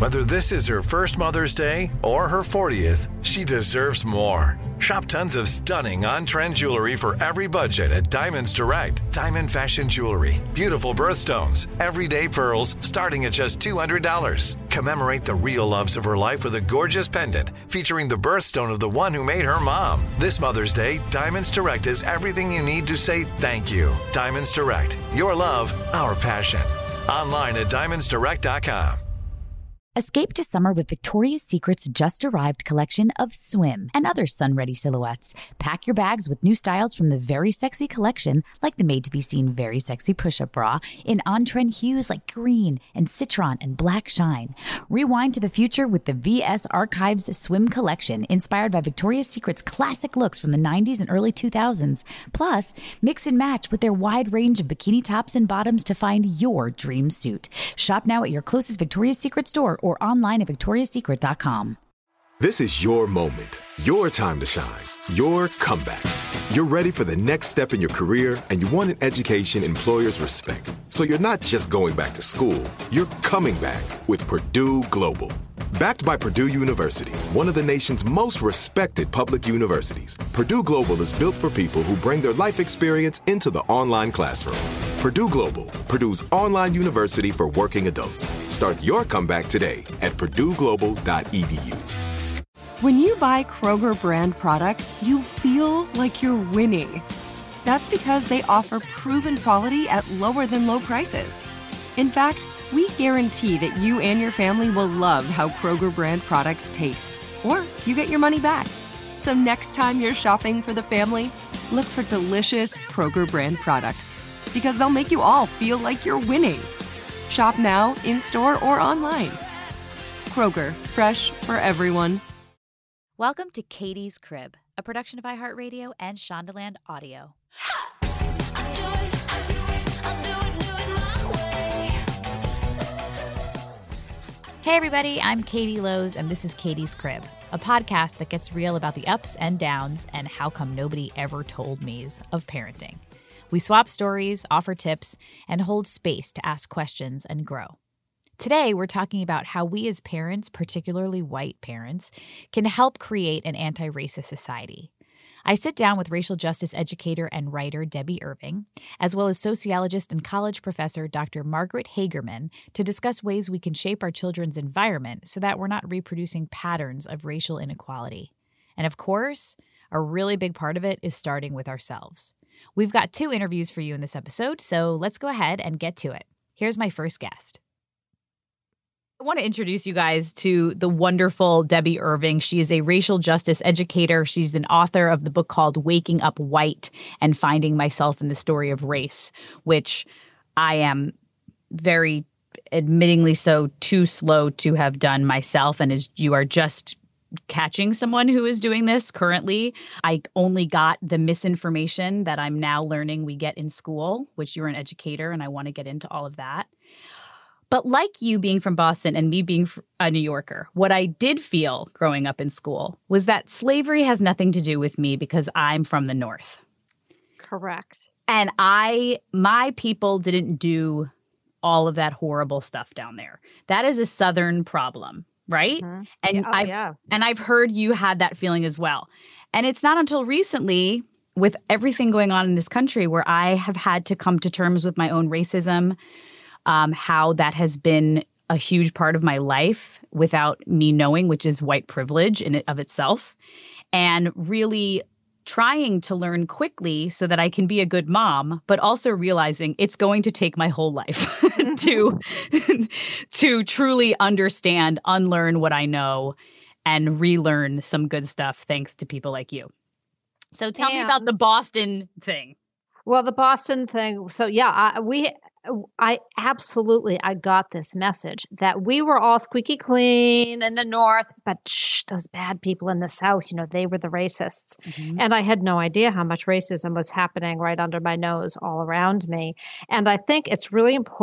Whether this is her first Mother's Day or her 40th, she deserves more. Shop tons of stunning on-trend jewelry for every budget at Diamonds Direct. Diamond fashion jewelry, beautiful birthstones, everyday pearls starting at just $200. Commemorate the real loves of her life with a gorgeous pendant featuring the birthstone of the one who made her mom. This Mother's Day, Diamonds Direct is everything you need to say thank you. Diamonds Direct. Your love, our passion. Online at diamondsdirect.com. Escape to summer with Victoria's Secret's just-arrived collection of swim and other sun-ready silhouettes. Pack your bags with new styles from the Very Sexy collection, like the made-to-be-seen Very Sexy push-up bra, in on-trend hues like green and citron and black shine. Rewind to the future with the VS Archives swim collection, inspired by Victoria's Secret's classic looks from the 90s and early 2000s. Plus, mix and match with their wide range of bikini tops and bottoms to find your dream suit. Shop now at your closest Victoria's Secret store or online at victoriassecret.com. This is your moment, your time to shine, your comeback. You're ready for the next step in your career, and you want an education employers respect. So you're not just going back to school, you're coming back with Purdue Global. Backed by Purdue University, one of the nation's most respected public universities, Purdue Global is built for people who bring their life experience into the online classroom. Purdue Global, Purdue's online university for working adults. Start your comeback today at purdueglobal.edu. When you buy Kroger brand products, you feel like you're winning. That's because they offer proven quality at lower than low prices. In fact, we guarantee that you and your family will love how Kroger brand products taste, or you get your money back. So next time you're shopping for the family, look for delicious Kroger brand products, because they'll make you all feel like you're winning. Shop now, in-store, or online. Kroger, fresh for everyone. Welcome to Katie's Crib, a production of iHeartRadio and Shondaland Audio. Hey everybody, I'm Katie Lowe's, and this is Katie's Crib, a podcast that gets real about the ups and downs and how come nobody ever told me's of parenting. We swap stories, offer tips, and hold space to ask questions and grow. Today, we're talking about how we as parents, particularly white parents, can help create an anti-racist society. I sit down with racial justice educator and writer Debbie Irving, as well as sociologist and college professor Dr. Margaret Hagerman, to discuss ways we can shape our children's environment so that we're not reproducing patterns of racial inequality. And of course, a really big part of it is starting with ourselves. We've got 2 interviews for you in this episode, so let's go ahead and get to it. Here's my first guest. I want to introduce you guys to the wonderful Debbie Irving. She is a racial justice educator. She's an author of the book called Waking Up White and Finding Myself in the Story of Race, which I am very admittingly so too slow to have done myself. And as you are just catching someone who is doing this currently, I only got the misinformation that I'm now learning we get in school, which you're an educator, and I want to get into all of that. But like you being from Boston and me being a New Yorker, what I did feel growing up in school was that slavery has nothing to do with me because I'm from the North. Correct. And my people didn't do all of that horrible stuff down there. That is a Southern problem, right? Mm-hmm. And I've heard you had that feeling as well. And it's not until recently, with everything going on in this country, where I have had to come to terms with my own racism, how that has been a huge part of my life without me knowing, which is white privilege in and of itself, and really trying to learn quickly so that I can be a good mom, but also realizing it's going to take my whole life to truly understand, unlearn what I know, and relearn some good stuff thanks to people like you. So tell me about the Boston thing. Well, the Boston thing. So yeah, I absolutely, I got this message that we were all squeaky clean in the North, but those bad people in the South, they were the racists. Mm-hmm. And I had no idea how much racism was happening right under my nose all around me. And I think it's really important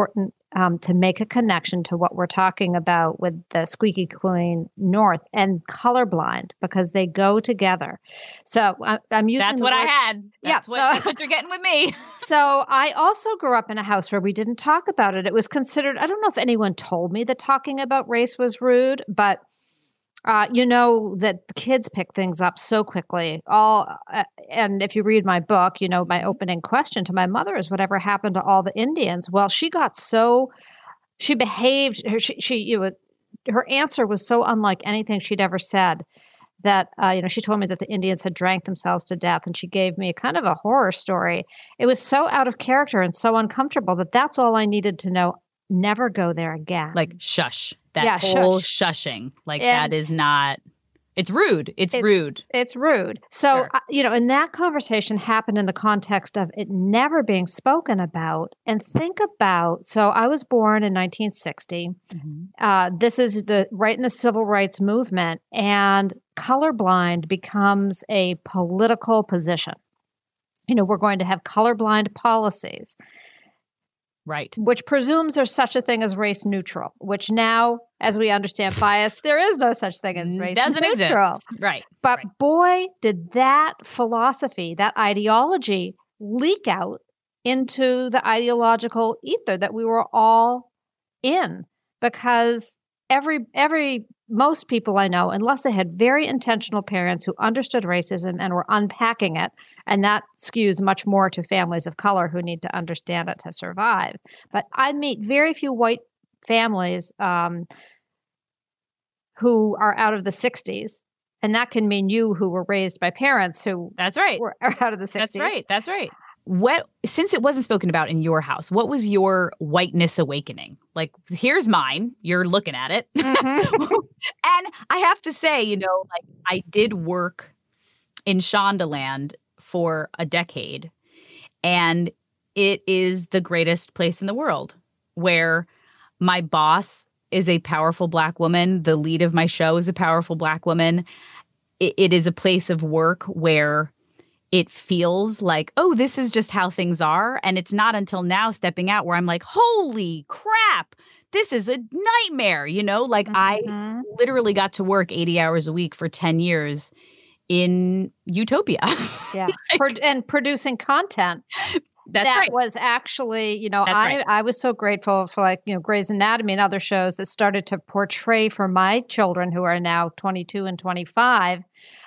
to make a connection to what we're talking about with the Squeaky Clean North and colorblind, because they go together. So I'm using that's what I had. That's what you're getting with me. So I also grew up in a house where we didn't talk about it. It was considered, I don't know if anyone told me that talking about race was rude, but you know that the kids pick things up so quickly. And if you read my book, you know, my opening question to my mother is, whatever happened to all the Indians? Well, she behaved, her answer was so unlike anything she'd ever said that, she told me that the Indians had drank themselves to death, and she gave me kind of a horror story. It was so out of character and so uncomfortable that that's all I needed to know. Never go there again. Like, shush. That whole shushing. Like, that is not, it's rude. It's rude. It's rude. So, sure. And that conversation happened in the context of it never being spoken about. And think about, so I was born in 1960. Mm-hmm. This is right in the civil rights movement, and colorblind becomes a political position. We're going to have colorblind policies. Right. Which presumes there's such a thing as race neutral, which now, as we understand bias, there is no such thing as race neutral. Doesn't exist. Right. But boy, did that philosophy, that ideology leak out into the ideological ether that we were all in, because most people I know, unless they had very intentional parents who understood racism and were unpacking it, and that skews much more to families of color who need to understand it to survive. But I meet very few white families who are out of the 60s, and that can mean you who were raised by parents who That's right. were out of the 60s. That's right. Since it wasn't spoken about in your house, what was your whiteness awakening? Like, here's mine. You're looking at it. Mm-hmm. And I have to say, I did work in Shondaland for a decade, and it is the greatest place in the world, where my boss is a powerful Black woman. The lead of my show is a powerful Black woman. It is a place of work where it feels like, oh, this is just how things are. And it's not until now stepping out where I'm like, holy crap, this is a nightmare. Mm-hmm. I literally got to work 80 hours a week for 10 years in utopia. Yeah. And producing content. That right. was actually, I was so grateful for Grey's Anatomy and other shows that started to portray for my children, who are now 22 and 25,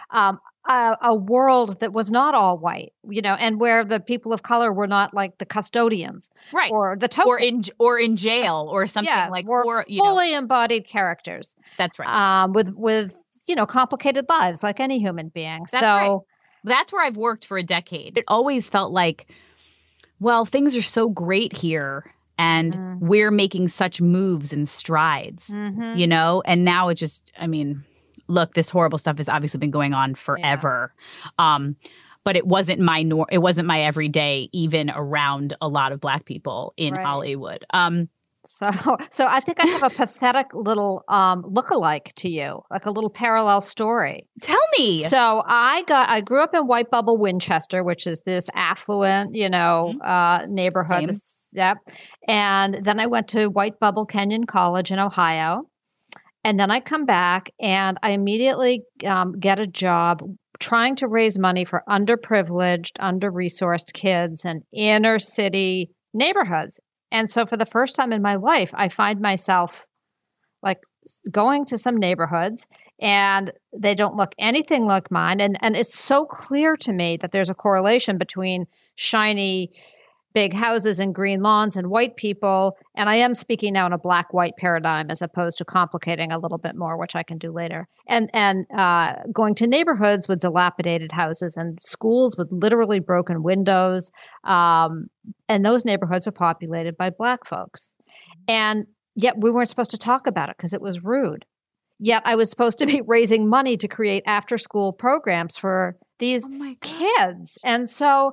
a world that was not all white, and where the people of color were not like the custodians, right, or the token, or in jail or something were fully embodied characters. That's right. With complicated lives like any human being. Right. That's where I've worked for a decade. It always felt like, well, things are so great here, and we're making such moves and strides, and now it just, look, this horrible stuff has obviously been going on forever. Yeah. But it wasn't it wasn't my everyday, even around a lot of Black people in Hollywood. So I think I have a pathetic little lookalike to you, like a little parallel story. Tell me. So I grew up in White Bubble, Winchester, which is this affluent, neighborhood. Yep. And then I went to White Bubble Kenyon College in Ohio. And then I come back and I immediately get a job trying to raise money for underprivileged, under-resourced kids in inner city neighborhoods. And so for the first time in my life, I find myself like going to some neighborhoods and they don't look anything like mine. And it's so clear to me that there's a correlation between shiny big houses and green lawns and white people. And I am speaking now in a Black-white paradigm as opposed to complicating a little bit more, which I can do later. And going to neighborhoods with dilapidated houses and schools with literally broken windows. And those neighborhoods were populated by Black folks. And yet we weren't supposed to talk about it because it was rude. Yet I was supposed to be raising money to create after-school programs for these kids. And so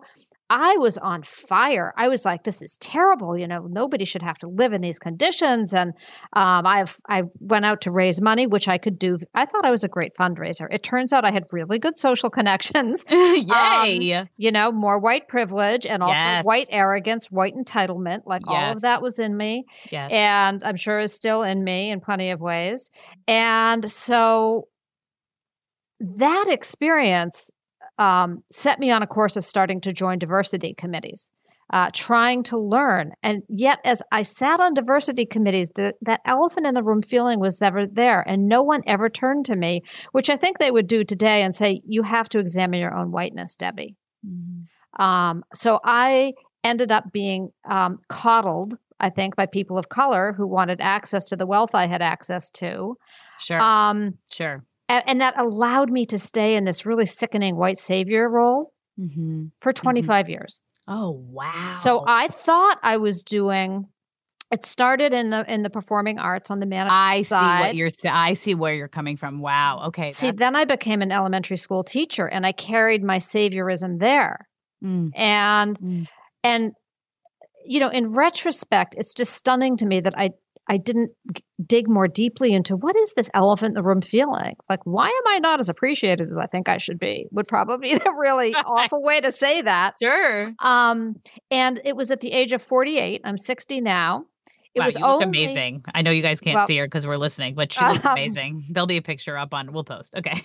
I was on fire. I was like, this is terrible. Nobody should have to live in these conditions. And I went out to raise money, which I could do. I thought I was a great fundraiser. It turns out I had really good social connections. Yay. More white privilege and also Yes. white arrogance, white entitlement. Like all of that was in me. Yes. And I'm sure is still in me in plenty of ways. And so that experience set me on a course of starting to join diversity committees, trying to learn. And yet, as I sat on diversity committees, that elephant in the room feeling was never there. And no one ever turned to me, which I think they would do today and say, you have to examine your own whiteness, Debbie. Mm-hmm. So I ended up being coddled, I think, by people of color who wanted access to the wealth I had access to. Sure. Sure. And that allowed me to stay in this really sickening white savior role for 25 years. Oh, wow. So I thought I was doing, it started in the performing arts on the management side. I see where you're coming from. Wow. Okay. See, then I became an elementary school teacher and I carried my saviorism there. And in retrospect, it's just stunning to me that I didn't dig more deeply into what is this elephant in the room feeling? Like, why am I not as appreciated as I think I should be? Would probably be the really awful way to say that. Sure. And it was at the age of 48. I'm 60 now. You look amazing. I know you guys can't see her because we're listening, but she looks amazing. There'll be a picture up we'll post. Okay.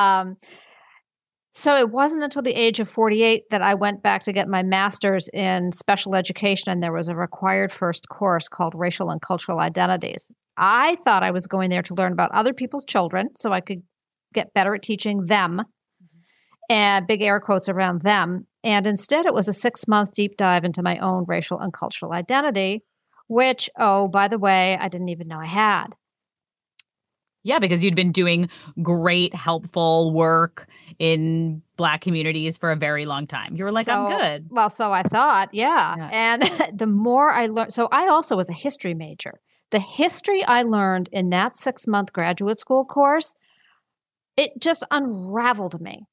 So it wasn't until the age of 48 that I went back to get my master's in special education, and there was a required first course called Racial and Cultural Identities. I thought I was going there to learn about other people's children so I could get better at teaching them, and big air quotes around them. And instead, it was a 6-month deep dive into my own racial and cultural identity, which, by the way, I didn't even know I had. Yeah, because you'd been doing great, helpful work in Black communities for a very long time. You were like, I'm good. Well, so I thought, yeah. And the more I learned, so I also was a history major. The history I learned in that 6-month graduate school course, it just unraveled me.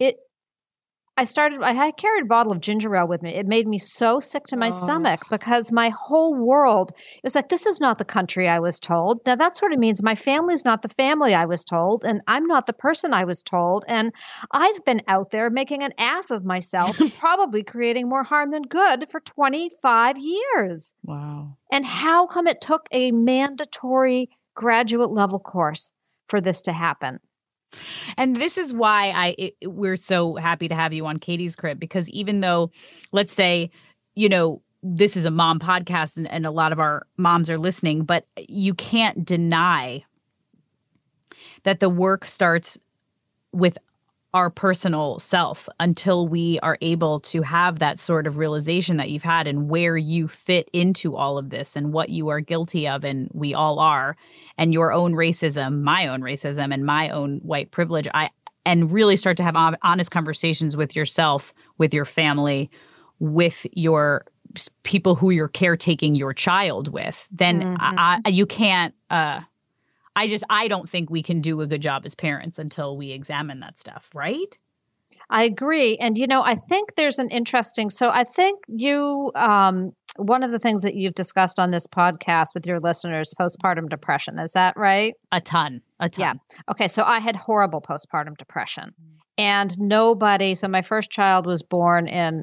I carried a bottle of ginger ale with me. It made me so sick to my stomach because my whole world, it was like, this is not the country I was told. Now that sort of means my family's not the family I was told, and I'm not the person I was told. And I've been out there making an ass of myself, probably creating more harm than good for 25 years. Wow. And how come it took a mandatory graduate level course for this to happen? And this is why we're so happy to have you on Katie's Crib, because even though, let's say, this is a mom podcast and a lot of our moms are listening, but you can't deny that the work starts with our personal self until we are able to have that sort of realization that you've had and where you fit into all of this and what you are guilty of, and we all are, and your own racism, my own racism, and my own white privilege. And really start to have honest conversations with yourself, with your family, with your people who you're caretaking your child with. Then you can't. I don't think we can do a good job as parents until we examine that stuff, right? I agree. And, I think there's an interesting, so I think one of the things that you've discussed on this podcast with your listeners, postpartum depression. Is that right? A ton. Yeah. Okay. So I had horrible postpartum depression and so my first child was born in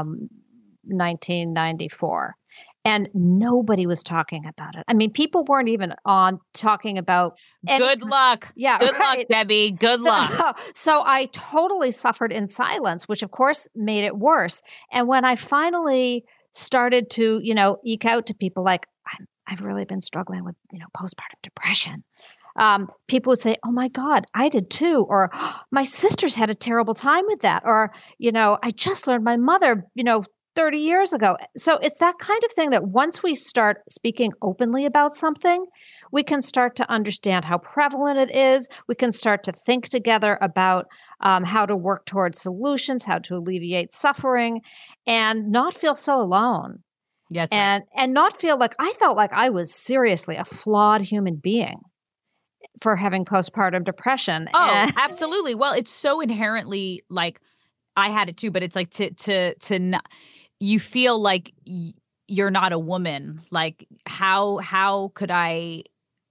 1994. And nobody was talking about it. I mean, people weren't even on talking about good luck. Yeah. Good luck, Debbie. Good luck. So I totally suffered in silence, which of course made it worse. And when I finally started to, eke out to people like, I've really been struggling with, postpartum depression. People would say, oh my God, I did too. Or my sisters had a terrible time with that. Or, I just learned my mother, 30 years ago. So it's that kind of thing that once we start speaking openly about something, we can start to understand how prevalent it is. We can start to think together about how to work towards solutions, how to alleviate suffering, and not feel so alone. Yeah, and not feel like I felt like I was seriously a flawed human being for having postpartum depression. Oh, absolutely. Well, it's so inherently like I had it too, but it's like to not, you feel like you're not a woman. Like how could I,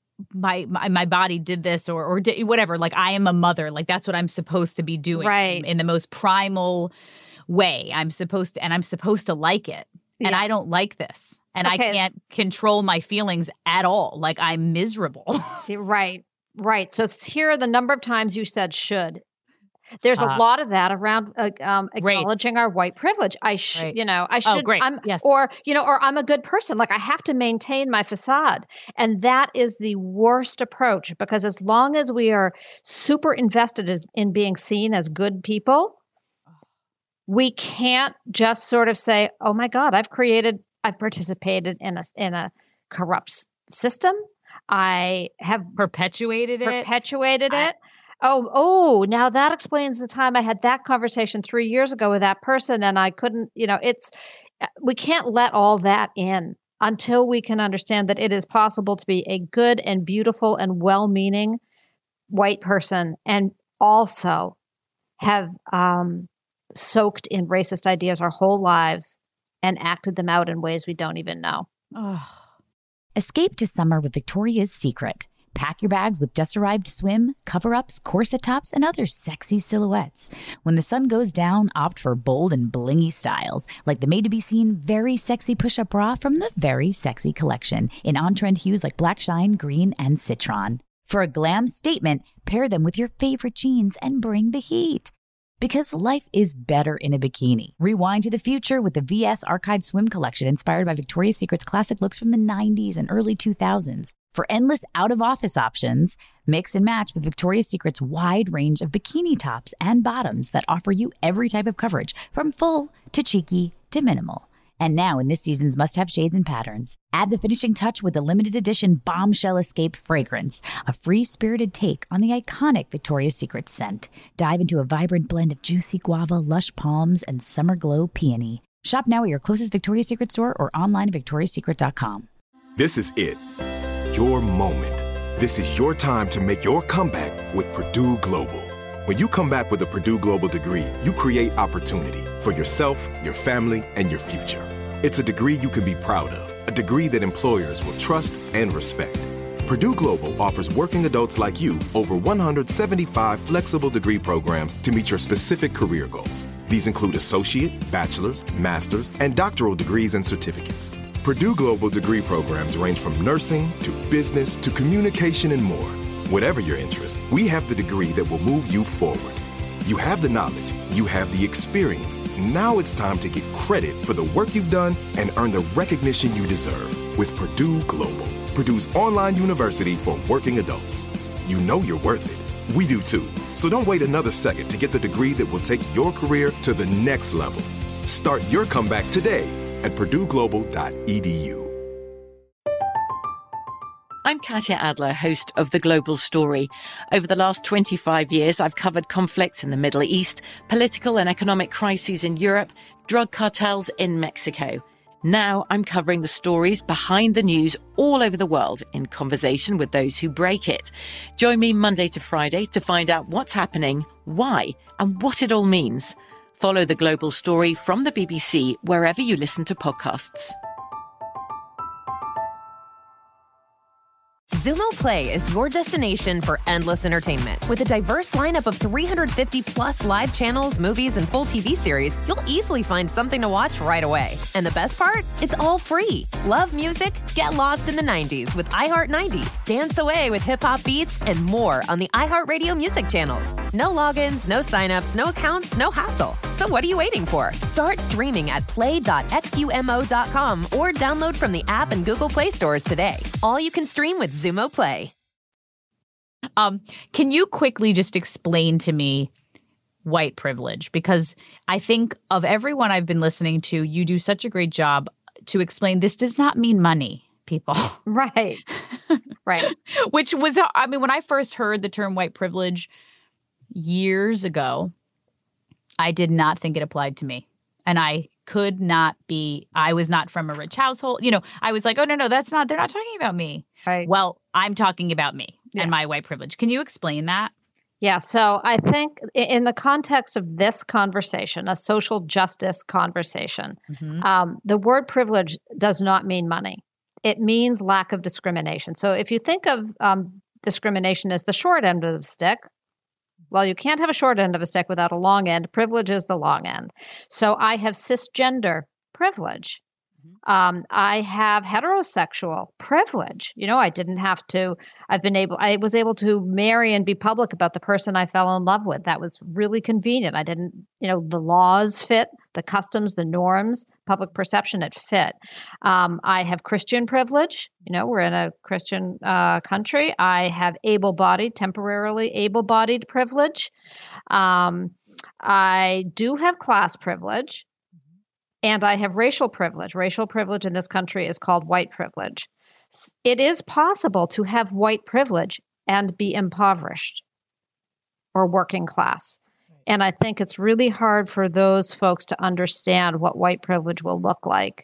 my body did this or did whatever. Like I am a mother. Like that's what I'm supposed to be doing in the most primal way. I'm supposed to like it. And I don't like this. And I can't control my feelings at all. Like I'm miserable. Right. So here are the number of times you said should. There's a lot of that around acknowledging our white privilege. I should, I should, oh, great. Yes. or I'm a good person. Like I have to maintain my facade. And that is the worst approach, because as long as we are super invested in being seen as good people, we can't just sort of say, oh my God, I've participated in a corrupt system. I have perpetuated it. Oh, now that explains the time I had that conversation 3 years ago with that person and I couldn't, we can't let all that in until we can understand that it is possible to be a good and beautiful and well-meaning white person and also have soaked in racist ideas our whole lives and acted them out in ways we don't even know. Oh. Escape to summer with Victoria's Secret. Pack your bags with just-arrived swim, cover-ups, corset tops, and other sexy silhouettes. When the sun goes down, opt for bold and blingy styles, like the made-to-be-seen Very Sexy Push-Up Bra from the Very Sexy collection, in on-trend hues like black shine, green, and citron. For a glam statement, pair them with your favorite jeans and bring the heat. Because life is better in a bikini. Rewind to the future with the VS Archive Swim Collection, inspired by Victoria's Secret's classic looks from the 90s and early 2000s. For endless out-of-office options, mix and match with Victoria's Secret's wide range of bikini tops and bottoms that offer you every type of coverage, from full to cheeky to minimal. And now in this season's must-have shades and patterns, add the finishing touch with the limited edition Bombshell Escape fragrance, a free-spirited take on the iconic Victoria's Secret scent. Dive into a vibrant blend of juicy guava, lush palms, and summer glow peony. Shop now at your closest Victoria's Secret store or online at victoriassecret.com. This is it. Your moment. This is your time to make your comeback with Purdue Global. When you come back with a Purdue Global degree, you create opportunity for yourself, your family, and your future. It's a degree you can be proud of, a degree that employers will trust and respect. Purdue Global offers working adults like you over 175 flexible degree programs to meet your specific career goals. These include associate, bachelor's, master's, and doctoral degrees and certificates. Purdue Global degree programs range from nursing to business to communication and more. Whatever your interest, we have the degree that will move you forward. You have the knowledge, you have the experience. Now it's time to get credit for the work you've done and earn the recognition you deserve with Purdue Global, Purdue's online university for working adults. You know you're worth it. We do too. So don't wait another second to get the degree that will take your career to the next level. Start your comeback today at purdueglobal.edu. I'm Katya Adler, host of The Global Story. Over the last 25 years, I've covered conflicts in the Middle East, political and economic crises in Europe, drug cartels in Mexico. Now I'm covering the stories behind the news all over the world in conversation with those who break it. Join me Monday to Friday to find out what's happening, why, and what it all means. Follow The Global Story from the BBC wherever you listen to podcasts. Xumo Play is your destination for endless entertainment. With a diverse lineup of 350 plus live channels, movies, and full TV series, you'll easily find something to watch right away. And the best part? It's all free. Love music? Get lost in the 90s with iHeart 90s, dance away with hip-hop beats, and more on the iHeartRadio music channels. No logins, no signups, no accounts, no hassle. So what are you waiting for? Start streaming at play.xumo.com or download from the app and Google Play stores today. All you can stream with Xumo Play. Can you quickly just explain to me white privilege? Because I think of everyone I've been listening to, you do such a great job to explain this does not mean money, people. Right. Right. Which was, I mean, when I first heard the term white privilege years ago, I did not think it applied to me. And I was not from a rich household. You know, I was like, oh, no, they're not talking about me. Right. Well, I'm talking about me and my white privilege. Can you explain that? Yeah. So I think in the context of this conversation, a social justice conversation, the word privilege does not mean money. It means lack of discrimination. So if you think of discrimination as the short end of the stick, well, you can't have a short end of a stick without a long end. Privilege is the long end. So I have cisgender privilege. I have heterosexual privilege. I was able to marry and be public about the person I fell in love with. That was really convenient. I didn't, the laws fit, the customs, the norms, public perception, it fit. I have Christian privilege. We're in a Christian country. I have temporarily able-bodied privilege. I do have class privilege. And I have racial privilege. Racial privilege in this country is called white privilege. It is possible to have white privilege and be impoverished or working class. And I think it's really hard for those folks to understand what white privilege will look like.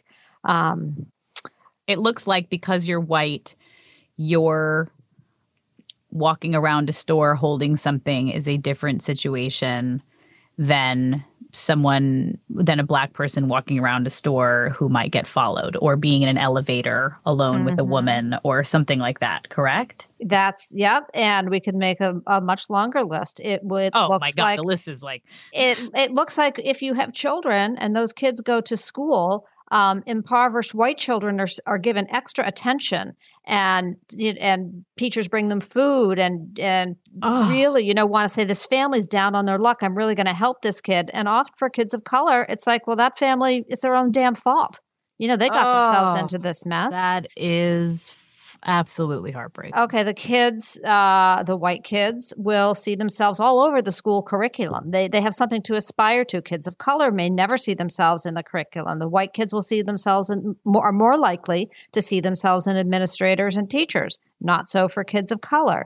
It looks like because you're white, you're walking around a store holding something is a different situation than a black person walking around a store who might get followed, or being in an elevator alone with a woman or something like that. Correct? And we could make a much longer list. The list is like it looks like if you have children and those kids go to school, impoverished white children are given extra attention, and teachers bring them food and really, want to say this family's down on their luck. I'm really going to help this kid. And often for kids of color, it's like, well, that family, it's their own damn fault. They got themselves into this mess. That is absolutely heartbreaking. Okay, the kids, the white kids, will see themselves all over the school curriculum. They have something to aspire to. Kids of color may never see themselves in the curriculum. The white kids will see themselves are more likely to see themselves in administrators and teachers. Not so for kids of color.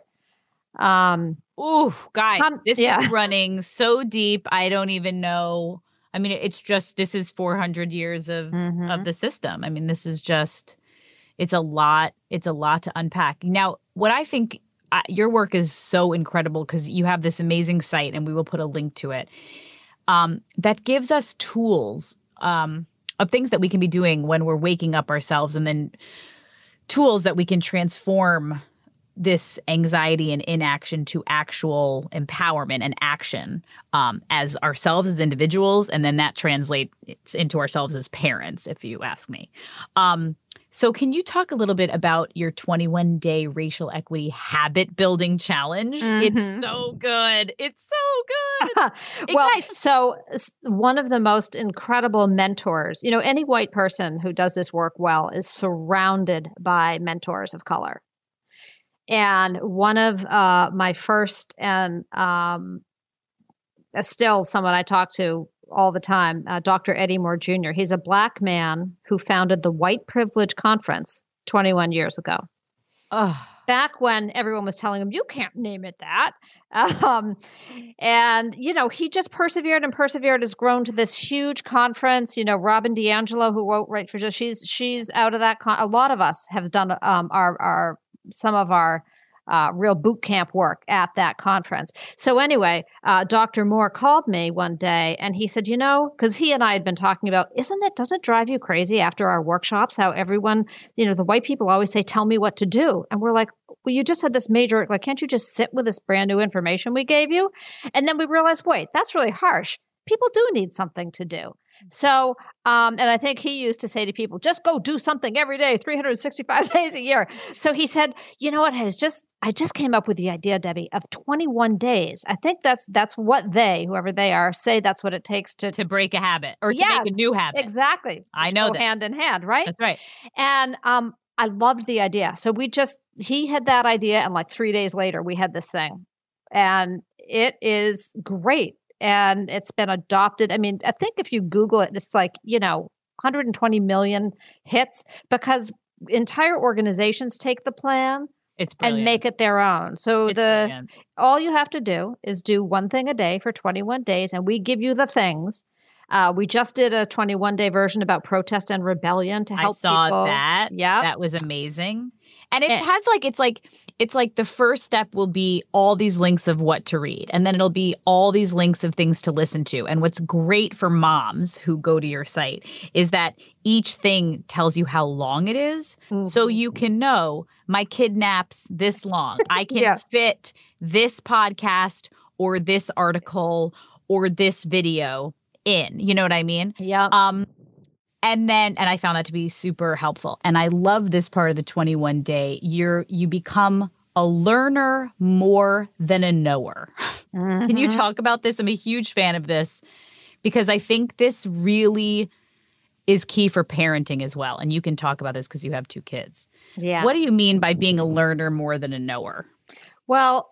Guys, this is running so deep. I don't even know. I mean, it's just, this is 400 years of the system. I mean, this is just... It's a lot to unpack. Now, what I think your work is so incredible because you have this amazing site, and we will put a link to it, that gives us tools of things that we can be doing when we're waking up ourselves, and then tools that we can transform this anxiety and inaction to actual empowerment and action as ourselves as individuals. And then that translates into ourselves as parents, if you ask me. So can you talk a little bit about your 21-day racial equity habit building challenge? It's so good. It's so good. So one of the most incredible mentors, any white person who does this work well is surrounded by mentors of color. And one of my first, and still someone I talk to all the time, Dr. Eddie Moore Jr. He's a black man who founded the White Privilege Conference 21 years ago. Back when everyone was telling him, you can't name it that. And, he just persevered and persevered, has grown to this huge conference. Robin DiAngelo, who wrote Right for Justice, she's out of that. A lot of us have done some of our real boot camp work at that conference. So anyway, Dr. Moore called me one day and he said, because he and I had been talking about, doesn't it drive you crazy after our workshops, how everyone, the white people always say, tell me what to do. And we're like, well, you just had this major, can't you just sit with this brand new information we gave you? And then we realized, wait, that's really harsh. People do need something to do. So, and I think he used to say to people, just go do something every day, 365 days a year. So he said, you know what, I just came up with the idea, Debbie, of 21 days. I think that's what whoever they are, say that's what it takes to break a habit or to make a new habit. Exactly. I know that. Hand in hand, right? That's right. And I loved the idea. So he had that idea, and 3 days later, we had this thing. And it is great. And it's been adopted. I mean, I think if you Google it, it's 120 million hits because entire organizations take the plan and make it their own. So all you have to do is do one thing a day for 21 days, and we give you the things. We just did a 21-day version about protest and rebellion to help people. I saw that. Yeah. That was amazing. And it has it's like the first step will be all these links of what to read. And then it'll be all these links of things to listen to. And what's great for moms who go to your site is that each thing tells you how long it is. Mm-hmm. So you can know my kid naps this long. I can fit this podcast or this article or this video in. You know what I mean? Yeah. And I found that to be super helpful. And I love this part of the 21 day. You become a learner more than a knower. Mm-hmm. Can you talk about this? I'm a huge fan of this because I think this really is key for parenting as well. And you can talk about this because you have 2 kids. Yeah. What do you mean by being a learner more than a knower? Well,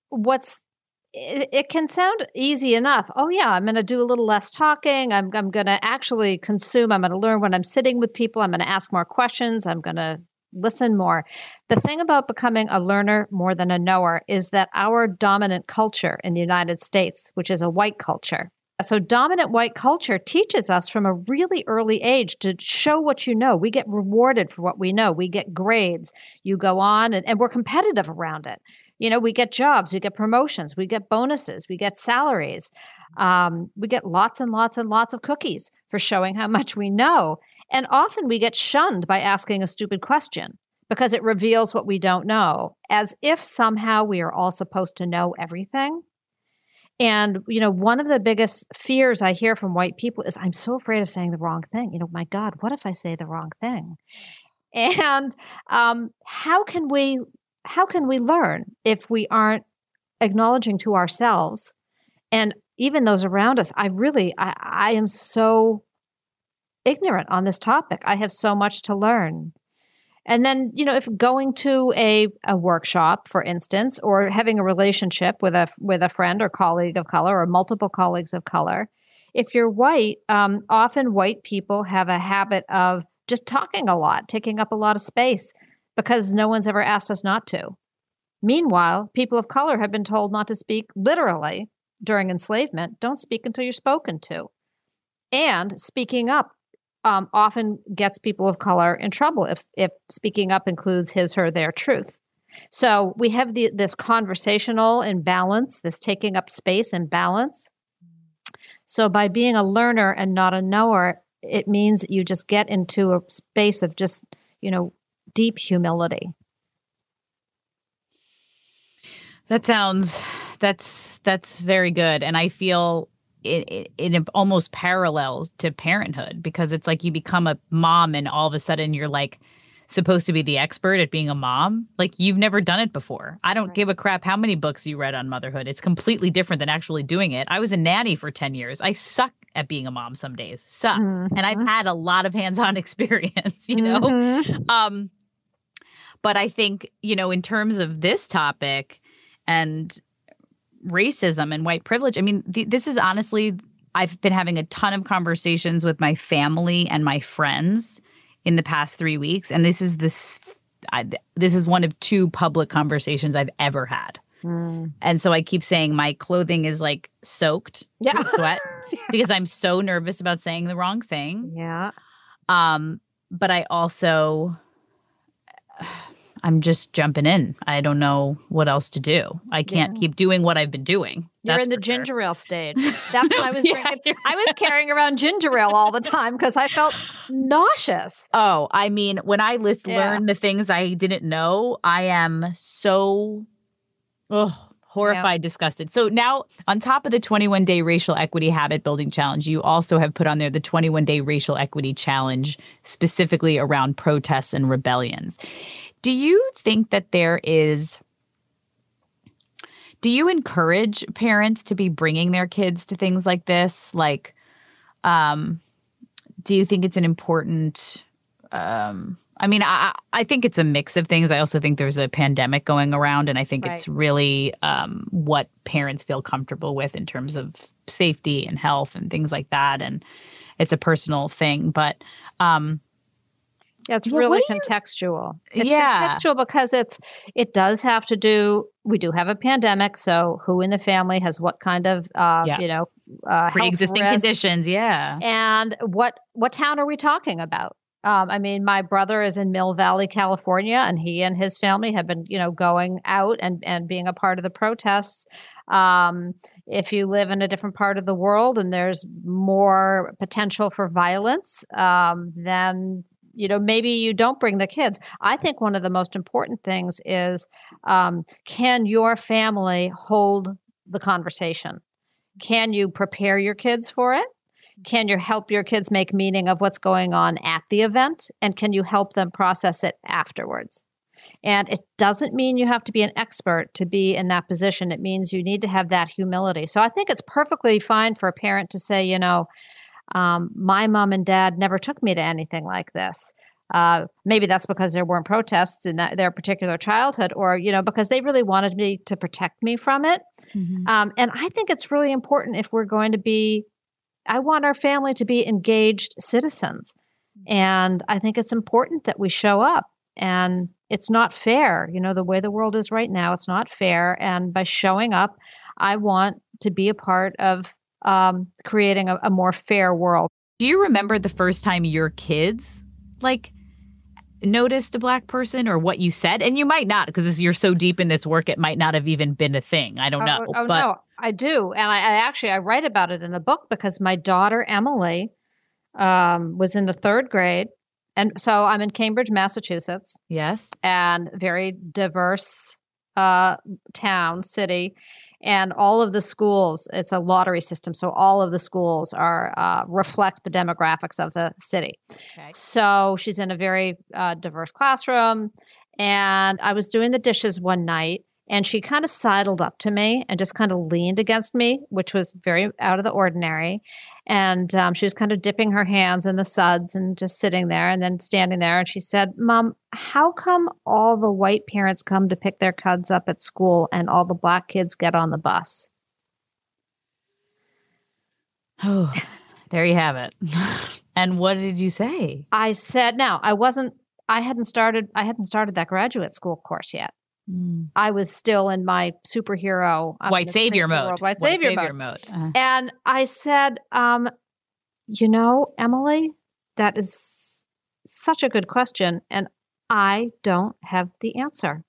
it can sound easy enough. Oh, yeah, I'm going to do a little less talking. I'm going to actually consume. I'm going to learn when I'm sitting with people. I'm going to ask more questions. I'm going to listen more. The thing about becoming a learner more than a knower is that our dominant culture in the United States, which is a white culture, so dominant white culture teaches us from a really early age to show what you know. We get rewarded for what we know. We get grades. You go on and we're competitive around it. You know, we get jobs, we get promotions, we get bonuses, we get salaries. We get lots and lots and lots of cookies for showing how much we know. And often we get shunned by asking a stupid question because it reveals what we don't know, as if somehow we are all supposed to know everything. And, you know, one of the biggest fears I hear from white people is, I'm so afraid of saying the wrong thing. You know, my God, what if I say the wrong thing? And how can we learn if we aren't acknowledging to ourselves and even those around us? I am so ignorant on this topic. I have so much to learn. And then, you know, if going to a workshop, for instance, or having a relationship with a friend or colleague of color or multiple colleagues of color, if you're white, often white people have a habit of just talking a lot, taking up a lot of space because no one's ever asked us not to. Meanwhile, people of color have been told not to speak literally during enslavement. Don't speak until you're spoken to. And speaking up often gets people of color in trouble if speaking up includes his, her, their truth. So we have this conversational imbalance, this taking up space imbalance. So by being a learner and not a knower, it means that you just get into a space of just, you know, deep humility. That's very good. And I feel it almost parallels to parenthood because it's like you become a mom and all of a sudden you're like supposed to be the expert at being a mom. Like you've never done it before. I don't give a crap how many books you read on motherhood. It's completely different than actually doing it. I was a nanny for 10 years. I suck at being a mom some days. Suck. Mm-hmm. And I've had a lot of hands-on experience, you know? Mm-hmm. But I think, you know, in terms of this topic and racism and white privilege, I mean, this is honestly, I've been having a ton of conversations with my family and my friends in the past 3 weeks. And this is one of 2 public conversations I've ever had. Mm. And so I keep saying my clothing is like soaked with sweat because I'm so nervous about saying the wrong thing. Yeah. But I also, I'm just jumping in. I don't know what else to do. I can't keep doing what I've been doing. You're in the ginger ale stage. That's what I was drinking. I was carrying around ginger ale all the time because I felt nauseous. Oh, I mean, when I learn the things I didn't know, I am so horrified, disgusted. So now on top of the 21-day racial equity habit building challenge, you also have put on there the 21-day racial equity challenge specifically around protests and rebellions. Do you think that do you encourage parents to be bringing their kids to things like this? Like, do you think it's an important, I mean, I think it's a mix of things. I also think there's a pandemic going around, and I think it's really what parents feel comfortable with in terms of safety and health and things like that. And it's a personal thing, but it's really contextual. It's contextual because it does have to do. We do have a pandemic, so who in the family has what kind of pre-existing conditions? Yeah, and what town are we talking about? I mean, my brother is in Mill Valley, California, and he and his family have been, going out and being a part of the protests. If you live in a different part of the world and there's more potential for violence, then maybe you don't bring the kids. I think one of the most important things is, can your family hold the conversation? Can you prepare your kids for it? Can you help your kids make meaning of what's going on at the event? And can you help them process it afterwards? And it doesn't mean you have to be an expert to be in that position. It means you need to have that humility. So I think it's perfectly fine for a parent to say, my mom and dad never took me to anything like this. Maybe that's because there weren't protests in their particular childhood, or, because they really wanted me to protect me from it. Mm-hmm. And I think it's really important if we're going to be, I want our family to be engaged citizens. And I think it's important that we show up. And it's not fair, the way the world is right now, it's not fair. And by showing up, I want to be a part of creating a more fair world. Do you remember the first time your kids, noticed a Black person, or what you said? And you might not, because you're so deep in this work, it might not have even been a thing. I don't know. No, I do. And I write about it in the book because my daughter, Emily, was in the 3rd grade. And so I'm in Cambridge, Massachusetts. Yes. And very diverse town, city. And all of the schools, it's a lottery system. So all of the schools reflect the demographics of the city. Okay. So she's in a very diverse classroom. And I was doing the dishes one night, and she kind of sidled up to me and just kind of leaned against me, which was very out of the ordinary. And she was kind of dipping her hands in the suds and just sitting there and then standing there. And she said, "Mom, how come all the white parents come to pick their kids up at school and all the Black kids get on the bus?" Oh, there you have it. And what did you say? I said, I hadn't started that graduate school course yet. I was still in my superhero white savior mode. White savior mode. Uh-huh. And I said, Emily, that is such a good question, and I don't have the answer.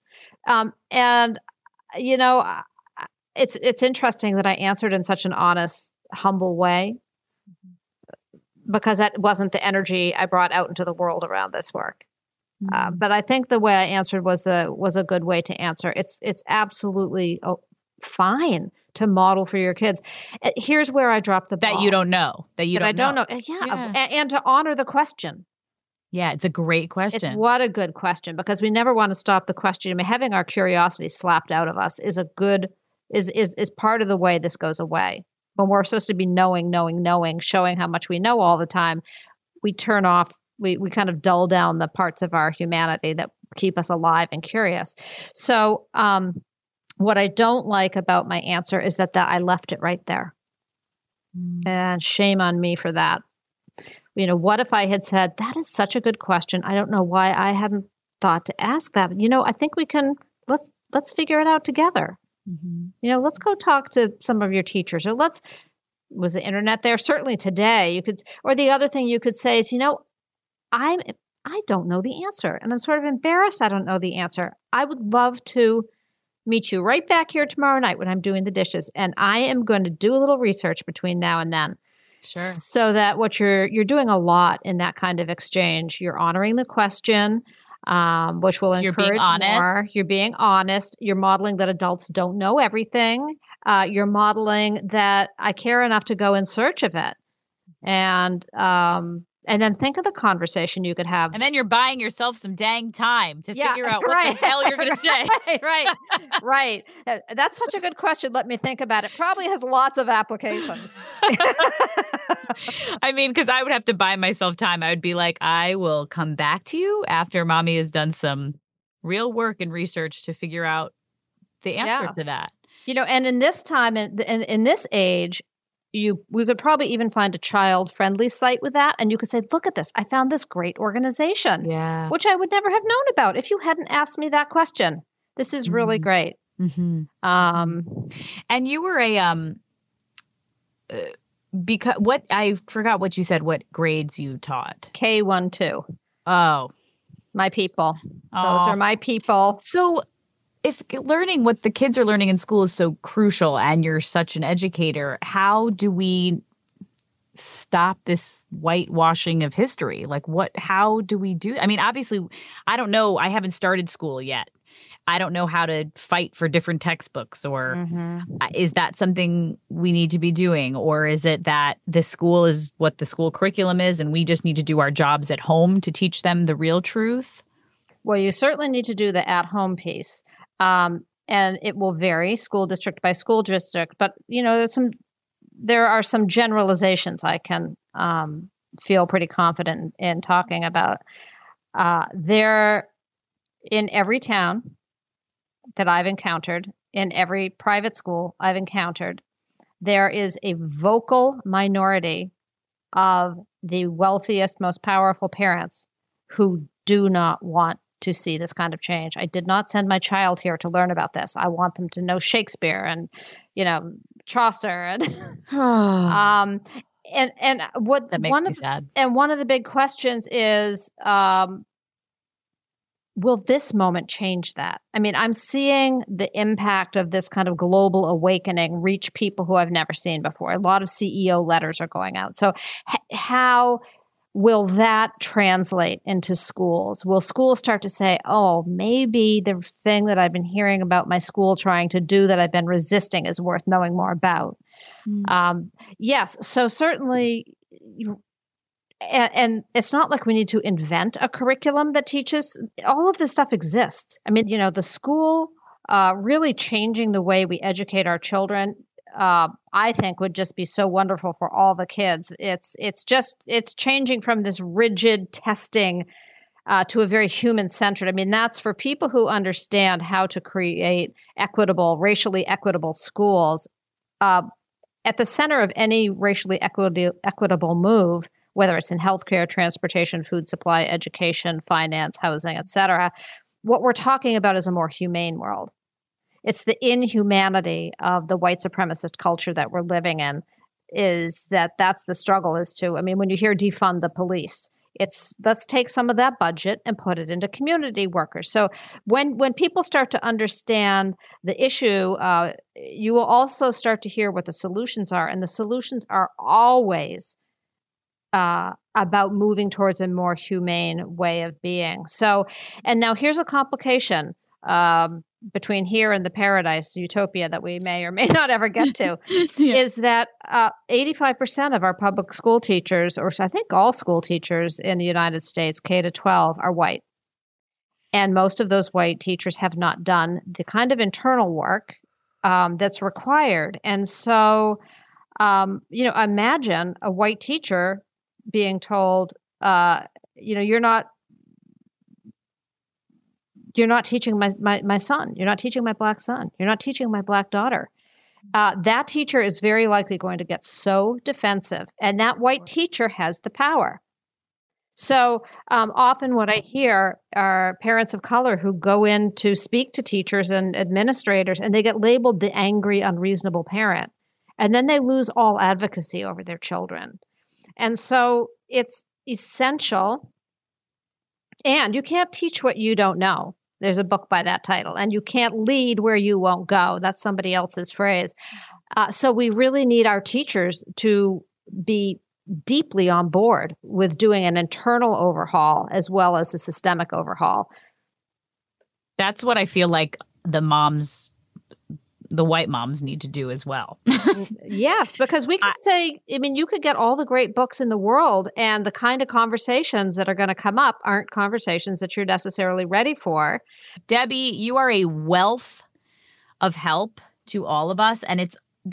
It's interesting that I answered in such an honest, humble way, because that wasn't the energy I brought out into the world around this work. But I think the way I answered was a good way to answer. It's absolutely fine to model for your kids. Here's where I dropped the ball. That you don't know. I don't know. Yeah. And to honor the question. Yeah, it's a great question. What a good question, because we never want to stop the question. I mean, having our curiosity slapped out of us is part of the way this goes away. When we're supposed to be knowing, showing how much we know all the time, we turn off. We kind of dull down the parts of our humanity that keep us alive and curious. So what I don't like about my answer is that I left it right there. And shame on me for that. What if I had said, "That is such a good question. I don't know why I hadn't thought to ask that. I think we can, let's figure it out together. Mm-hmm. Let's go talk to some of your teachers, or was the internet there? Certainly today you could, or the other thing you could say is, I don't know the answer, and I'm sort of embarrassed I don't know the answer. I would love to meet you right back here tomorrow night when I'm doing the dishes, and I am going to do a little research between now and then." Sure. So that what you're doing a lot in that kind of exchange, you're honoring the question, which will encourage more. You're being honest. You're modeling that adults don't know everything. You're modeling that I care enough to go in search of it, and then think of the conversation you could have. And then you're buying yourself some dang time to figure out what the hell you're going to say. Right. That's such a good question. Let me think about it. Probably has lots of applications. I mean, because I would have to buy myself time. I would be like, I will come back to you after Mommy has done some real work and research to figure out the answer to that. And in this time, in this age, we could probably even find a child-friendly site with that, and you could say, "Look at this! I found this great organization, which I would never have known about if you hadn't asked me that question. This is really great." Mm-hmm. And you were because I forgot what you said, what grades you taught. K1, 2. Oh. My people. Those are my people. So if learning what the kids are learning in school is so crucial and you're such an educator, how do we stop this whitewashing of history? Like how do we do? I mean, obviously, I don't know. I haven't started school yet. I don't know how to fight for different textbooks, or is that something we need to be doing? Or is it that the school is what the school curriculum is and we just need to do our jobs at home to teach them the real truth? Well, you certainly need to do the at-home piece. And it will vary school district by school district. But, there are some generalizations I can feel pretty confident in talking about. There, in every town that I've encountered, in every private school I've encountered, there is a vocal minority of the wealthiest, most powerful parents who do not want to see this kind of change. I did not send my child here to learn about this. I want them to know Shakespeare and, Chaucer and and what that makes me sad. And one of the big questions is, will this moment change that? I mean, I'm seeing the impact of this kind of global awakening reach people who I've never seen before. A lot of CEO letters are going out. So how will that translate into schools? Will schools start to say, oh, maybe the thing that I've been hearing about my school trying to do that I've been resisting is worth knowing more about? Yes. So certainly, and it's not like we need to invent a curriculum that teaches. All of this stuff exists. I mean, the school really changing the way we educate our children, I think would just be so wonderful for all the kids. It's changing from this rigid testing to a very human-centered. I mean, that's for people who understand how to create racially equitable schools. At the center of any racially equitable move, whether it's in healthcare, transportation, food supply, education, finance, housing, et cetera, what we're talking about is a more humane world. It's the inhumanity of the white supremacist culture that we're living in, that's the struggle when you hear defund the police, let's take some of that budget and put it into community workers. So when people start to understand the issue, you will also start to hear what the solutions are. And the solutions are always about moving towards a more humane way of being. So, and now here's a complication. Between here and the paradise utopia that we may or may not ever get to, is that 85% of our public school teachers, or I think all school teachers in the United States, K to 12, are white. And most of those white teachers have not done the kind of internal work that's required. And so, imagine a white teacher being told, you're not teaching my son. You're not teaching my black son. You're not teaching my black daughter. That teacher is very likely going to get so defensive. And that white teacher has the power. So often what I hear are parents of color who go in to speak to teachers and administrators, and they get labeled the angry, unreasonable parent. And then they lose all advocacy over their children. And so it's essential. And you can't teach what you don't know. There's a book by that title. And you can't lead where you won't go. That's somebody else's phrase. So we really need our teachers to be deeply on board with doing an internal overhaul as well as a systemic overhaul. That's what I feel like the white moms need to do as well. Yes, because we could say, you could get all the great books in the world, and the kind of conversations that are going to come up aren't conversations that you're necessarily ready for. Debbie, you are a wealth of help to all of us. And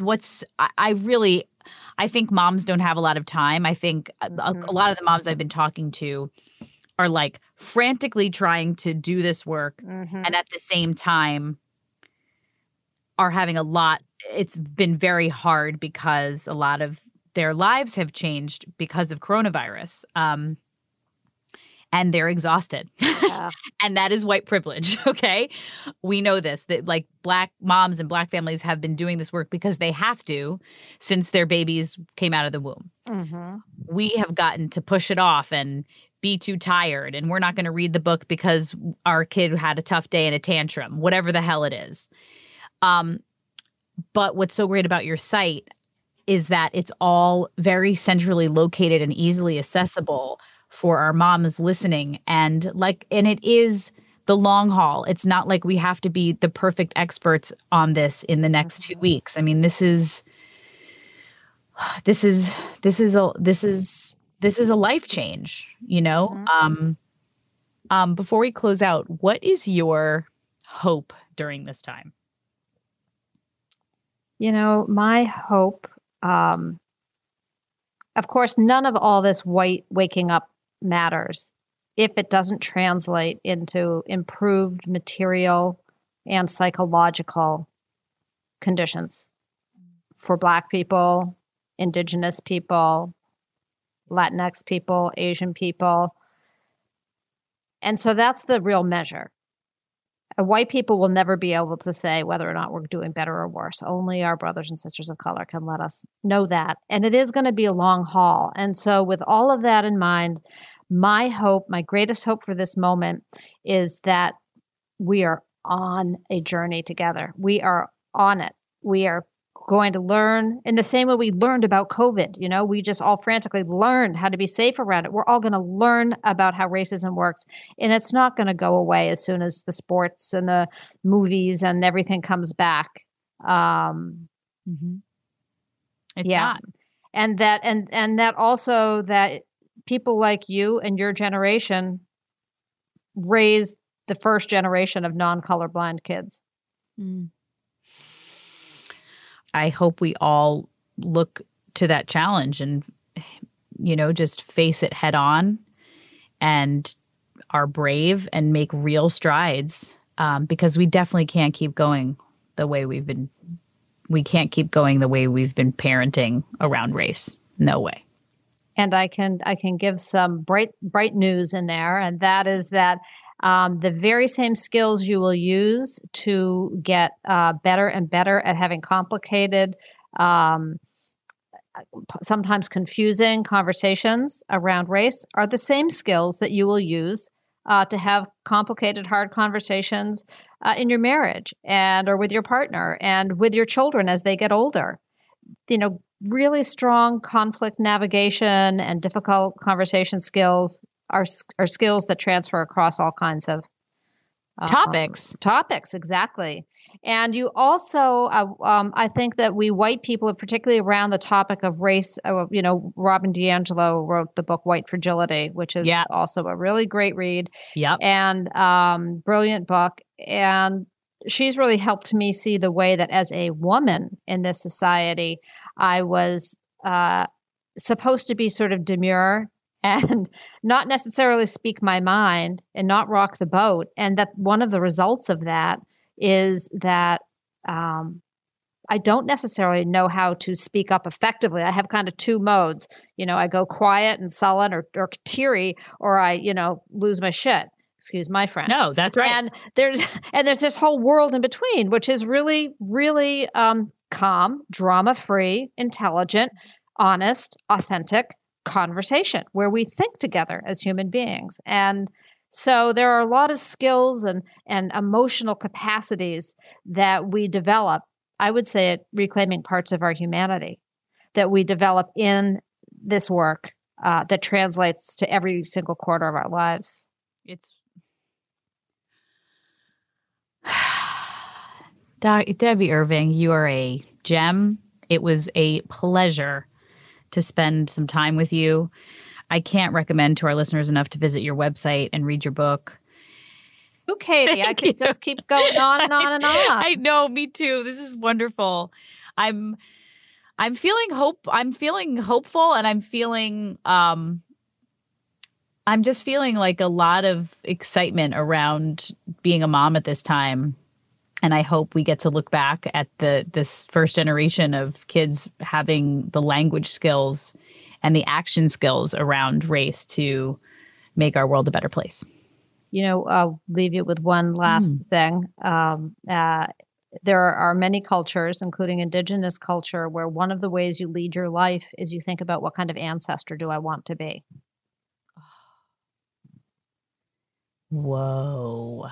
I think moms don't have a lot of time. I think a lot of the moms I've been talking to are like frantically trying to do this work. And at the same time, are having it's been very hard because a lot of their lives have changed because of coronavirus. and they're exhausted. Yeah. And that is white privilege. Okay. We know this, that like Black moms and Black families have been doing this work because they have to since their babies came out of the womb. Mm-hmm. We have gotten to push it off and be too tired. And we're not going to read the book because our kid had a tough day and a tantrum, whatever the hell it is. But what's so great about your site is that it's all very centrally located and easily accessible for our moms listening. And it is the long haul. It's not like we have to be the perfect experts on this in the next 2 weeks. I mean, this is a life change, you know? Before we close out, what is your hope during this time? You know, my hope, of course, none of all this waking up matters if it doesn't translate into improved material and psychological conditions for Black people, Indigenous people, Latinx people, Asian people. And so that's the real measure. White people will never be able to say whether or not we're doing better or worse. Only our brothers and sisters of color can let us know that. And it is going to be a long haul. And so with all of that in mind, my hope, my greatest hope for this moment is that we are on a journey together. We are on it. We are going to learn in the same way we learned about COVID. You know, we just all frantically learned how to be safe around it. We're all going to learn about how racism works, and it's not going to go away as soon as the sports and the movies and everything comes back. It's not. And that also that people like you and your generation raised the first generation of non-colorblind kids. I hope we all look to that challenge and, you know, just face it head on and are brave and make real strides, because we definitely can't keep going the way we've been parenting around race. No way. And I can give some bright news in there, and that is that the very same skills you will use to get better and better at having complicated, sometimes confusing conversations around race are the same skills that you will use to have complicated, hard conversations in your marriage or with your partner and with your children as they get older. You know, really strong conflict navigation and difficult conversation skills are skills that transfer across all kinds of topics. Exactly. And you also, I think that we white people, particularly around the topic of race, you know, Robin DiAngelo wrote the book White Fragility, which is also a really great read. And brilliant book. And she's really helped me see the way that as a woman in this society, I was supposed to be sort of demure and not necessarily speak my mind and not rock the boat. And that one of the results of that is that I don't necessarily know how to speak up effectively. I have kind of two modes. You know, I go quiet and sullen or teary, or I, you know, lose my shit. Excuse my French. No, that's right. And there's this whole world in between, which is really, really calm, drama-free, intelligent, honest, authentic conversation where we think together as human beings. And so there are a lot of skills and emotional capacities that we develop, I would say at Reclaiming Parts of Our Humanity, that we develop in this work that translates to every single quarter of our lives. It's Debbie Irving, you are a gem. It was a pleasure to spend some time with you. I can't recommend to our listeners enough to visit your website and read your book. Okay, I could just keep going on and on and on. I know, me too. This is wonderful. I'm feeling hope. I'm feeling hopeful, and I'm just feeling like a lot of excitement around being a mom at this time. And I hope we get to look back at this first generation of kids having the language skills and the action skills around race to make our world a better place. I'll leave you with one last thing. There are many cultures, including indigenous culture, where one of the ways you lead your life is you think about what kind of ancestor do I want to be. Whoa.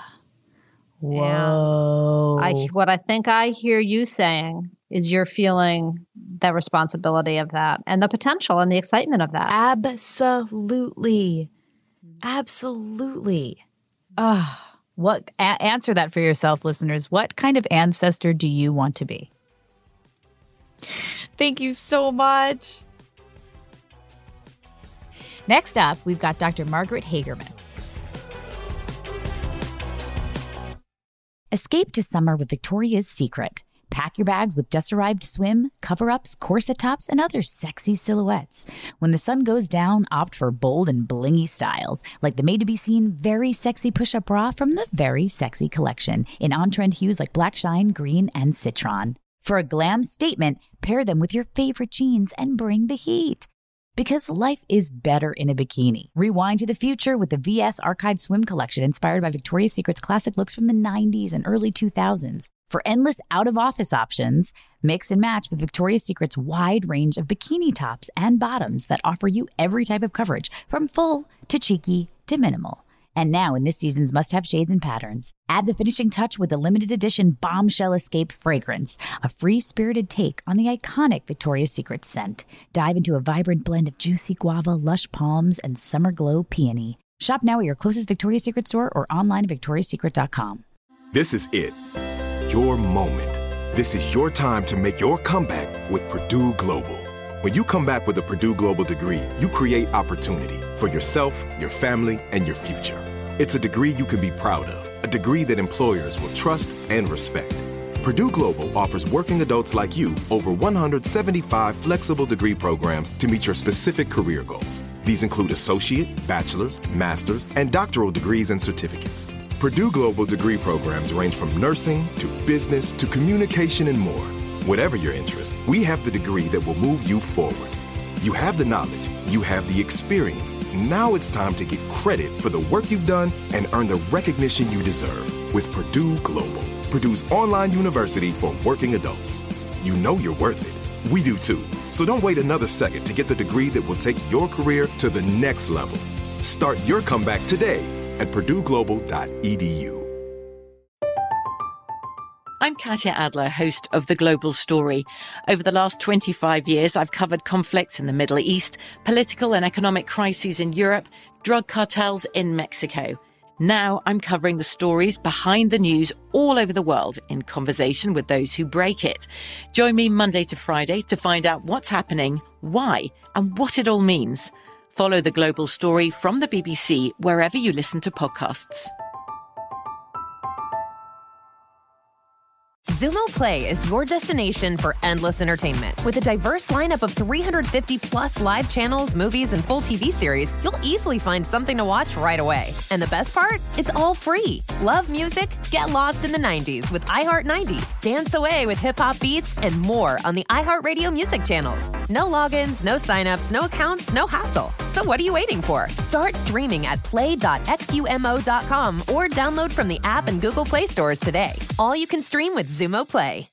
And what I think I hear you saying is you're feeling the responsibility of that and the potential and the excitement of that. Absolutely. Answer that for yourself, listeners. What kind of ancestor do you want to be? Thank you so much. Next up, we've got Dr. Margaret Hagerman. Escape to summer with Victoria's Secret. Pack your bags with just-arrived swim, cover-ups, corset tops, and other sexy silhouettes. When the sun goes down, opt for bold and blingy styles, like the made-to-be-seen Very Sexy Push-Up Bra from the Very Sexy collection, in on-trend hues like black shine, green, and citron. For a glam statement, pair them with your favorite jeans and bring the heat. Because life is better in a bikini. Rewind to the future with the VS Archive Swim Collection, inspired by Victoria's Secret's classic looks from the 90s and early 2000s. For endless out-of-office options, mix and match with Victoria's Secret's wide range of bikini tops and bottoms that offer you every type of coverage, from full to cheeky to minimal. And now in this season's must-have shades and patterns, add the finishing touch with the limited edition Bombshell Escape fragrance, a free-spirited take on the iconic Victoria's Secret scent. Dive into a vibrant blend of juicy guava, lush palms, and summer glow peony. Shop now at your closest Victoria's Secret store or online at victoriassecret.com. This is it. Your moment. This is your time to make your comeback with Purdue Global. When you come back with a Purdue Global degree, you create opportunity for yourself, your family, and your future. It's a degree you can be proud of, a degree that employers will trust and respect. Purdue Global offers working adults like you over 175 flexible degree programs to meet your specific career goals. These include associate, bachelor's, master's, and doctoral degrees and certificates. Purdue Global degree programs range from nursing to business to communication and more. Whatever your interest, we have the degree that will move you forward. You have the knowledge, you have the experience. Now it's time to get credit for the work you've done and earn the recognition you deserve with Purdue Global, Purdue's online university for working adults. You know you're worth it. We do too. So don't wait another second to get the degree that will take your career to the next level. Start your comeback today at purdueglobal.edu. I'm Katya Adler, host of The Global Story. Over the last 25 years, I've covered conflicts in the Middle East, political and economic crises in Europe, drug cartels in Mexico. Now I'm covering the stories behind the news all over the world in conversation with those who break it. Join me Monday to Friday to find out what's happening, why, and what it all means. Follow The Global Story from the BBC wherever you listen to podcasts. Xumo Play is your destination for endless entertainment. With a diverse lineup of 350 plus live channels, movies, and full TV series, you'll easily find something to watch right away. And the best part? It's all free. Love music? Get lost in the 90s with iHeart 90s, dance away with hip-hop beats, and more on the iHeartRadio music channels. No logins, no signups, no accounts, no hassle. So what are you waiting for? Start streaming at play.xumo.com or download from the app and Google Play stores today. All you can stream with Xumo Play.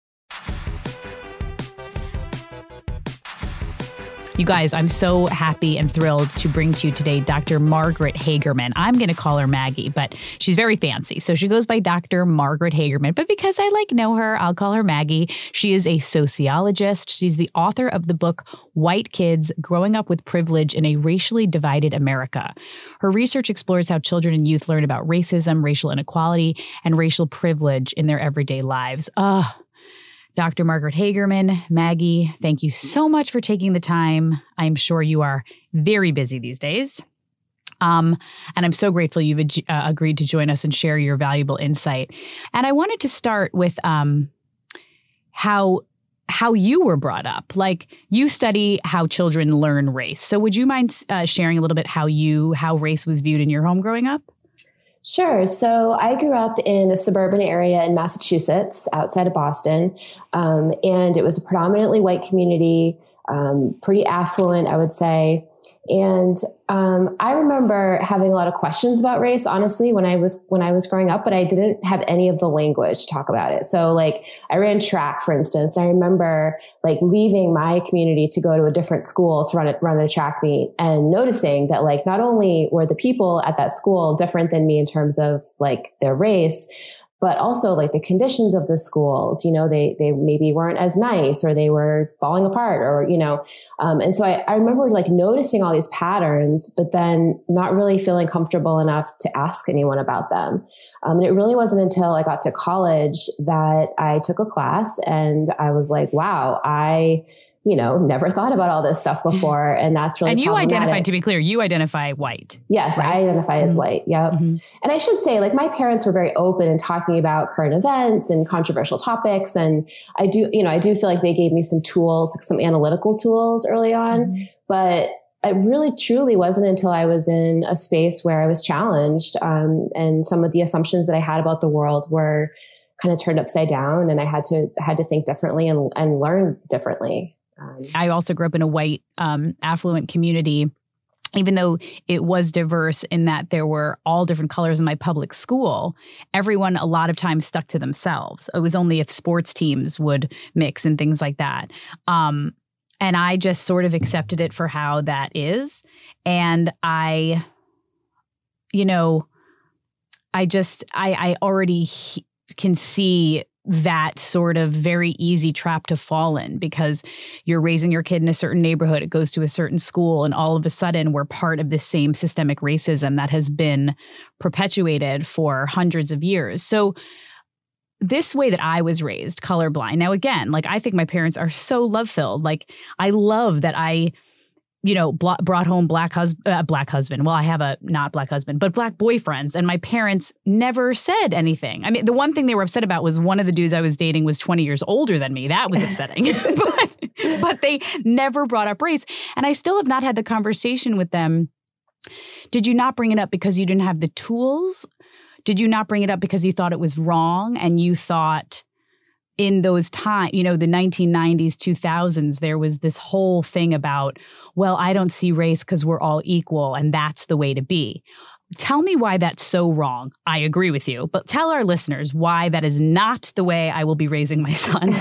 You guys, I'm so happy and thrilled to bring to you today Dr. Margaret Hagerman. I'm going to call her Maggie, but she's very fancy. So she goes by Dr. Margaret Hagerman. But because I know her, I'll call her Maggie. She is a sociologist. She's the author of the book White Kids Growing Up with Privilege in a Racially Divided America. Her research explores how children and youth learn about racism, racial inequality, and racial privilege in their everyday lives. Dr. Margaret Hagerman, Maggie, thank you so much for taking the time. I'm sure you are very busy these days. And I'm so grateful you've agreed to join us and share your valuable insight. And I wanted to start with how you were brought up. Like, you study how children learn race. So would you mind sharing a little bit how race was viewed in your home growing up? Sure. So I grew up in a suburban area in Massachusetts, outside of Boston, and it was a predominantly white community, pretty affluent, I would say. And I remember having a lot of questions about race, honestly, when I was growing up, but I didn't have any of the language to talk about it. So like I ran track, for instance. I remember like leaving my community to go to a different school to run a track meet and noticing that like not only were the people at that school different than me in terms of like their race, but also like the conditions of the schools, you know, they maybe weren't as nice or they were falling apart or, you know, and so I remember like noticing all these patterns, but then not really feeling comfortable enough to ask anyone about them. And it really wasn't until I got to college that I took a class and I was like, wow, I never thought about all this stuff before. And that's really And you identify, to be clear, you identify white. Yes, right? I identify as white. Yep. Mm-hmm. And I should say, like, my parents were very open in talking about current events and controversial topics. And I do feel like they gave me some tools, like some analytical tools early on. Mm-hmm. But it really truly wasn't until I was in a space where I was challenged. And some of the assumptions that I had about the world were kind of turned upside down. And I had to think differently and learn differently. I also grew up in a white, affluent community, even though it was diverse in that there were all different colors in my public school. Everyone a lot of times stuck to themselves. It was only if sports teams would mix and things like that. And I just sort of accepted it for how that is. And I already can see that sort of very easy trap to fall in because you're raising your kid in a certain neighborhood, it goes to a certain school, and all of a sudden we're part of the same systemic racism that has been perpetuated for hundreds of years. So this way that I was raised, colorblind. Now, again, like I think my parents are so love-filled. Like I love that I brought home black husband. Well, I have a not black husband, but black boyfriends. And my parents never said anything. I mean, the one thing they were upset about was one of the dudes I was dating was 20 years older than me. That was upsetting. but they never brought up race. And I still have not had the conversation with them. Did you not bring it up because you didn't have the tools? Did you not bring it up because you thought it was wrong and you thought in those times, the 1990s, 2000s, there was this whole thing about, well, I don't see race because we're all equal and that's the way to be. Tell me why that's so wrong. I agree with you, but tell our listeners why that is not the way I will be raising my son.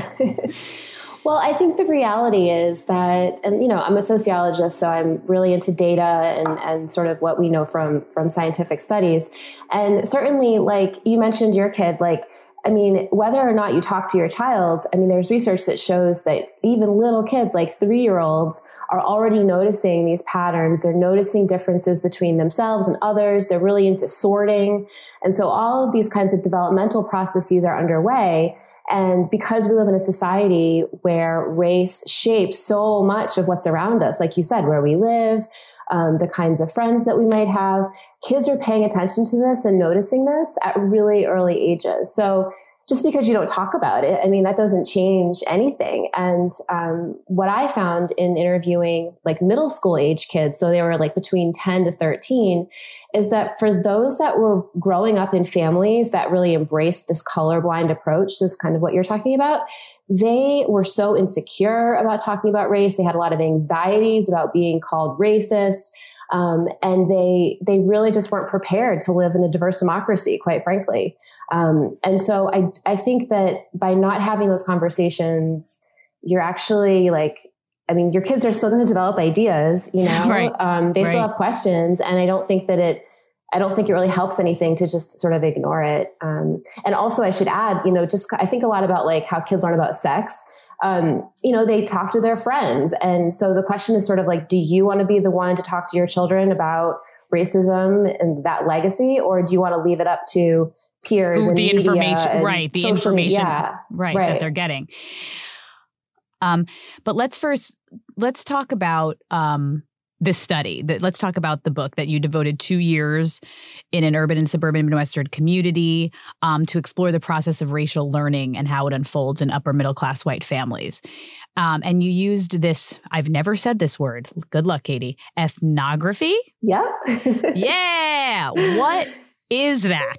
Well, I think the reality is that, and I'm a sociologist, so I'm really into data and sort of what we know from scientific studies. And certainly, like you mentioned your kid, whether or not you talk to your child, there's research that shows that even little kids, like 3-year-olds, are already noticing these patterns. They're noticing differences between themselves and others. They're really into sorting. And so all of these kinds of developmental processes are underway. And because we live in a society where race shapes so much of what's around us, like you said, where we live, the kinds of friends that we might have, kids are paying attention to this and noticing this at really early ages. So just because you don't talk about it, that doesn't change anything. And what I found in interviewing like middle school age kids, so they were like between 10 to 13, is that for those that were growing up in families that really embraced this colorblind approach, this is kind of what you're talking about, they were so insecure about talking about race. They had a lot of anxieties about being called racist. And they really just weren't prepared to live in a diverse democracy, quite frankly. And so I think that by not having those conversations, you're actually your kids are still going to develop ideas, Right. They still have questions. And I don't think it really helps anything to just sort of ignore it. And also I should add, I think a lot about like how kids learn about sex. They talk to their friends. And so the question is sort of like, do you want to be the one to talk to your children about racism and that legacy? Or do you want to leave it up to peers and the information, right? The information, right, that they're getting. But let's talk about, this study. Let's talk about the book that you devoted 2 years in an urban and suburban Midwestern community to explore the process of racial learning and how it unfolds in upper middle class white families. And you used this, I've never said this word. Good luck, Katie. Ethnography? Yeah. Yeah. What is that?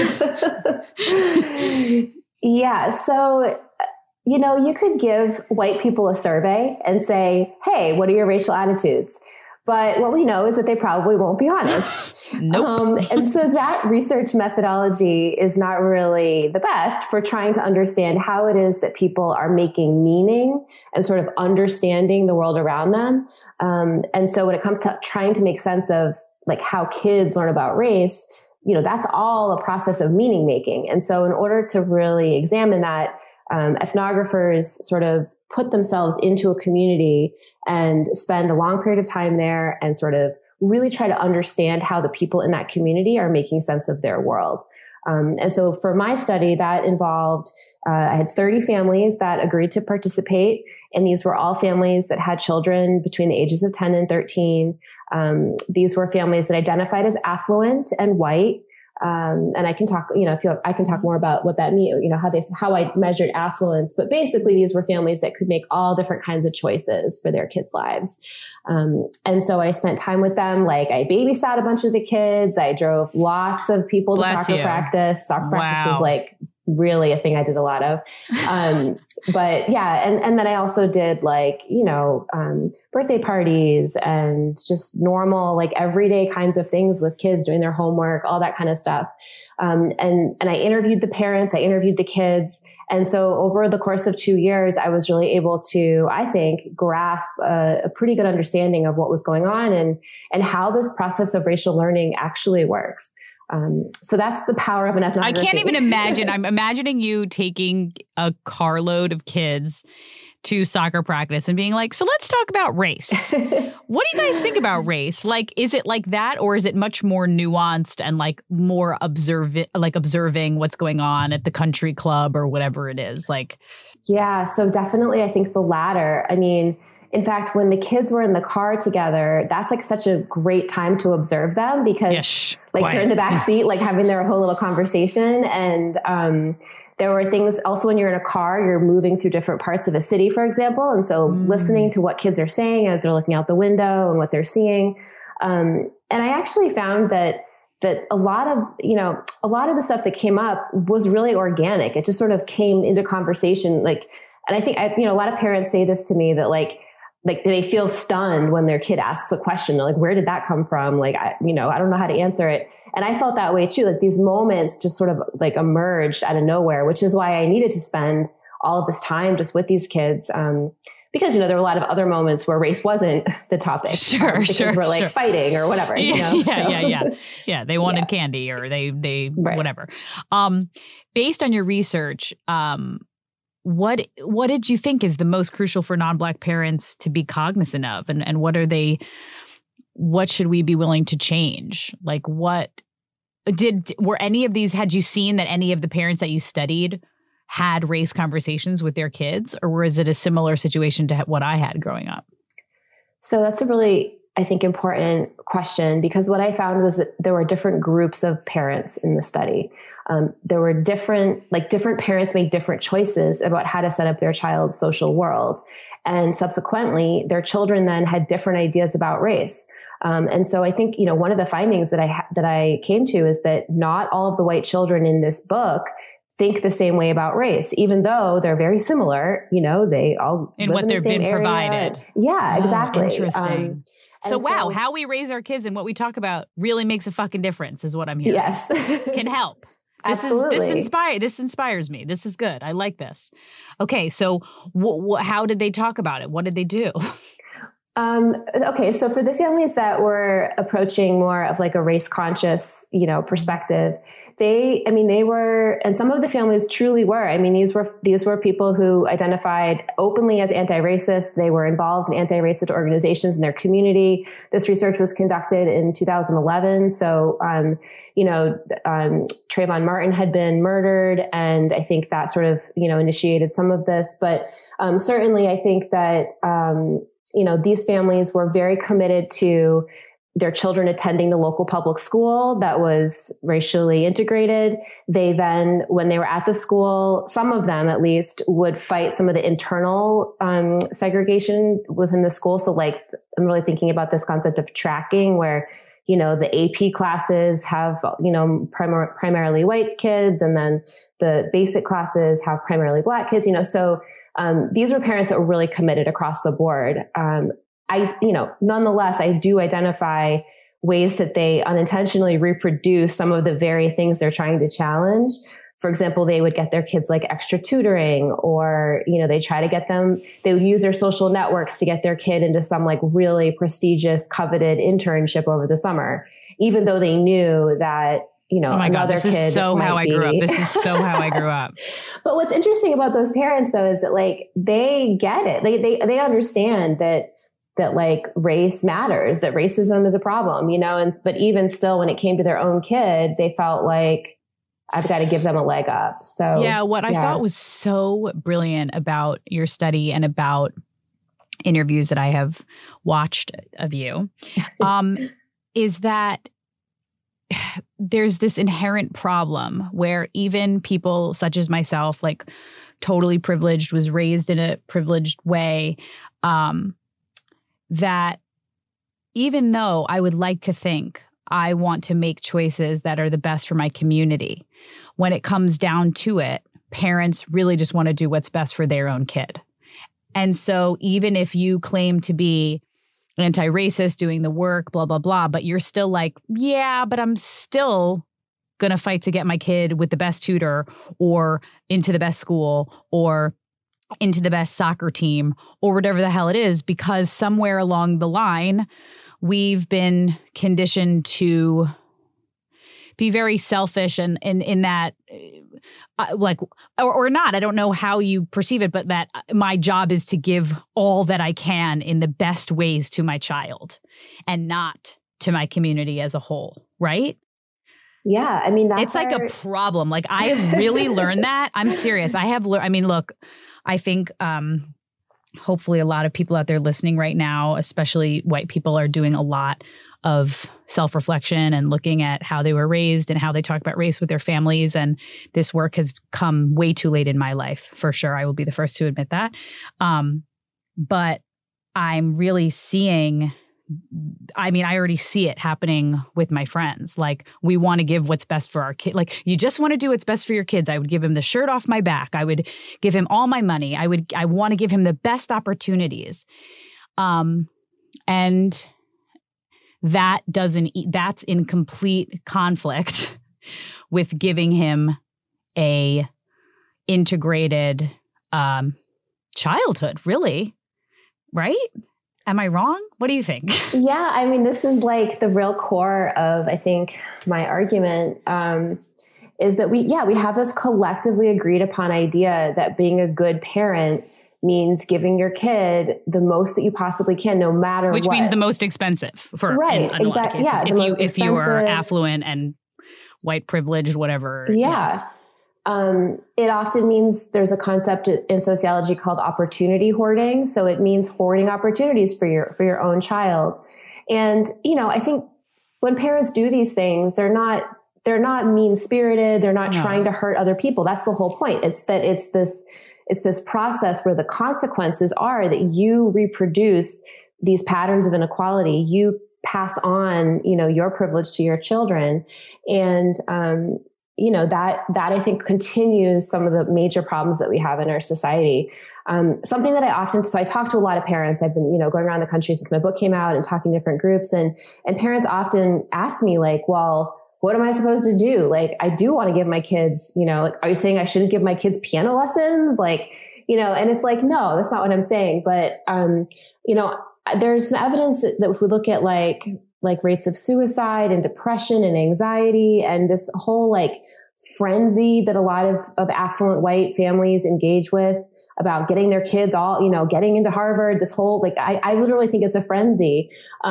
Yeah. So, you could give white people a survey and say, hey, what are your racial attitudes? But what we know is that they probably won't be honest. Nope. And so that research methodology is not really the best for trying to understand how it is that people are making meaning and sort of understanding the world around them. And so when it comes to trying to make sense of like how kids learn about race, that's all a process of meaning making. And so in order to really examine that, ethnographers sort of put themselves into a community and spend a long period of time there and sort of really try to understand how the people in that community are making sense of their world. And so for my study, that involved, I had 30 families that agreed to participate. And these were all families that had children between the ages of 10 and 13. These were families that identified as affluent and white. And I can talk, I can talk more about what that means, how I measured affluence, but basically these were families that could make all different kinds of choices for their kids' lives. And so I spent time with them. Like I babysat a bunch of the kids. I drove lots of people to soccer practice. Soccer practice was like really a thing I did a lot of. But yeah, and then I also did birthday parties and just normal, like everyday kinds of things with kids doing their homework, all that kind of stuff. And I interviewed the parents, I interviewed the kids. And so over the course of 2 years, I was really able to, I think, grasp a pretty good understanding of what was going on and how this process of racial learning actually works. So that's the power of an ethnography. I can't even imagine. I'm imagining you taking a carload of kids to soccer practice and being like, so let's talk about race. What do you guys think about race? Like, is it like that, or is it much more nuanced and like more observing what's going on at the country club or whatever it is? Like, yeah, so definitely I think the latter. I mean, in fact, when the kids were in the car together, that's like such a great time to observe them because they're in the back seat, like having their whole little conversation. And there were things also when you're in a car, you're moving through different parts of a city, for example. And so listening to what kids are saying as they're looking out the window and what they're seeing. And I actually found that a lot of the stuff that came up was really organic. It just sort of came into conversation. And I think, a lot of parents say this to me that like they feel stunned when their kid asks a question. They're like, where did that come from? Like, I don't know how to answer it. And I felt that way too. Like these moments just sort of like emerged out of nowhere, which is why I needed to spend all of this time just with these kids. Because, there were a lot of other moments where race wasn't the topic. Because we're like fighting or whatever. Yeah. They wanted candy or they right. Whatever. Based on your research, what did you think is the most crucial for non-Black parents to be cognizant of? And what should we be willing to change? Like were any of these, had you seen that any of the parents that you studied had race conversations with their kids, or was it a similar situation to what I had growing up? So that's a really, I think, important question, because what I found was that there were different groups of parents in the study. There were different parents make different choices about how to set up their child's social world. And subsequently, their children then had different ideas about race. And so I think, one of the findings that I came to is that not all of the white children in this book think the same way about race, even though they're very similar. They all in what they've been provided. Yeah, exactly. Interesting. So wow, how we raise our kids and what we talk about really makes a fucking difference, is what I'm hearing. Yes, can help. This inspires me. This is good. I like this. Okay, so how did they talk about it? What did they do? Okay, so for the families that were approaching more of like a race conscious, perspective, they were, and some of the families truly were. I mean, these were people who identified openly as anti-racist. They were involved in anti-racist organizations in their community. This research was conducted in 2011. So, Trayvon Martin had been murdered, and I think that sort of, initiated some of this. But certainly, I think that these families were very committed to their children attending the local public school that was racially integrated. They then, when they were at the school, some of them at least would fight some of the internal segregation within the school. So like, I'm really thinking about this concept of tracking where, the AP classes have, primarily white kids, and then the basic classes have primarily Black kids, so these were parents that were really committed across the board. nonetheless, I do identify ways that they unintentionally reproduce some of the very things they're trying to challenge. For example, they would get their kids like extra tutoring, or, they would use their social networks to get their kid into some like really prestigious, coveted internship over the summer, even though they knew that, oh my God, this is so how I grew up. This is so how I grew up. But what's interesting about those parents though, is that like, they get it. They understand that like race matters, that racism is a problem, but even still, when it came to their own kid, they felt like, I've got to give them a leg up. So what I thought was so brilliant about your study and about interviews that I have watched of you, is that there's this inherent problem where even people such as myself, like totally privileged, was raised in a privileged way, that even though I would like to think I want to make choices that are the best for my community, when it comes down to it, parents really just want to do what's best for their own kid. And so even if you claim to be anti-racist, doing the work, blah, blah, blah, but you're still like, yeah, but I'm still going to fight to get my kid with the best tutor or into the best school or into the best soccer team or whatever the hell it is, because somewhere along the line, we've been conditioned to be very selfish and in that, or not, I don't know how you perceive it, but that my job is to give all that I can in the best ways to my child and not to my community as a whole, right? Yeah, I mean, it's like a problem. Like I have really learned that. I'm serious. I have learned. I mean, look, I think hopefully a lot of people out there listening right now, especially white people, are doing a lot of self-reflection and looking at how they were raised and how they talk about race with their families. And this work has come way too late in my life, for sure. I will be the first to admit that. But I'm really seeing, I already see it happening with my friends. Like, we want to give what's best for our kid. Like, you just want to do what's best for your kids. I would give him the shirt off my back. I would give him all my money. I want to give him the best opportunities. And that's in complete conflict with giving him a integrated childhood, really. Right? Am I wrong? What do you think? Yeah, I mean, this is like the real core of, I think, my argument, is that we have this collectively agreed upon idea that being a good parent means giving your kid the most that you possibly can, no matter what. Which means the most expensive for right, in exactly. Yeah, if you are affluent and white privileged, whatever. Yeah. Yes. It often means there's a concept in sociology called opportunity hoarding. So it means hoarding opportunities for your own child. And, I think when parents do these things, they're not mean spirited. They're not trying to hurt other people. That's the whole point. It's this process where the consequences are that you reproduce these patterns of inequality. You pass on, your privilege to your children. And, that I think continues some of the major problems that we have in our society. Something that I talk to a lot of parents. I've been, going around the country since my book came out and talking to different groups, and parents often ask me like, well, what am I supposed to do? Like, I do want to give my kids, like, are you saying I shouldn't give my kids piano lessons? Like, and it's like, no, that's not what I'm saying. But, there's some evidence that if we look at like rates of suicide and depression and anxiety and this whole like frenzy that a lot of affluent white families engage with about getting their kids all, getting into Harvard, this whole, like, I literally think it's a frenzy.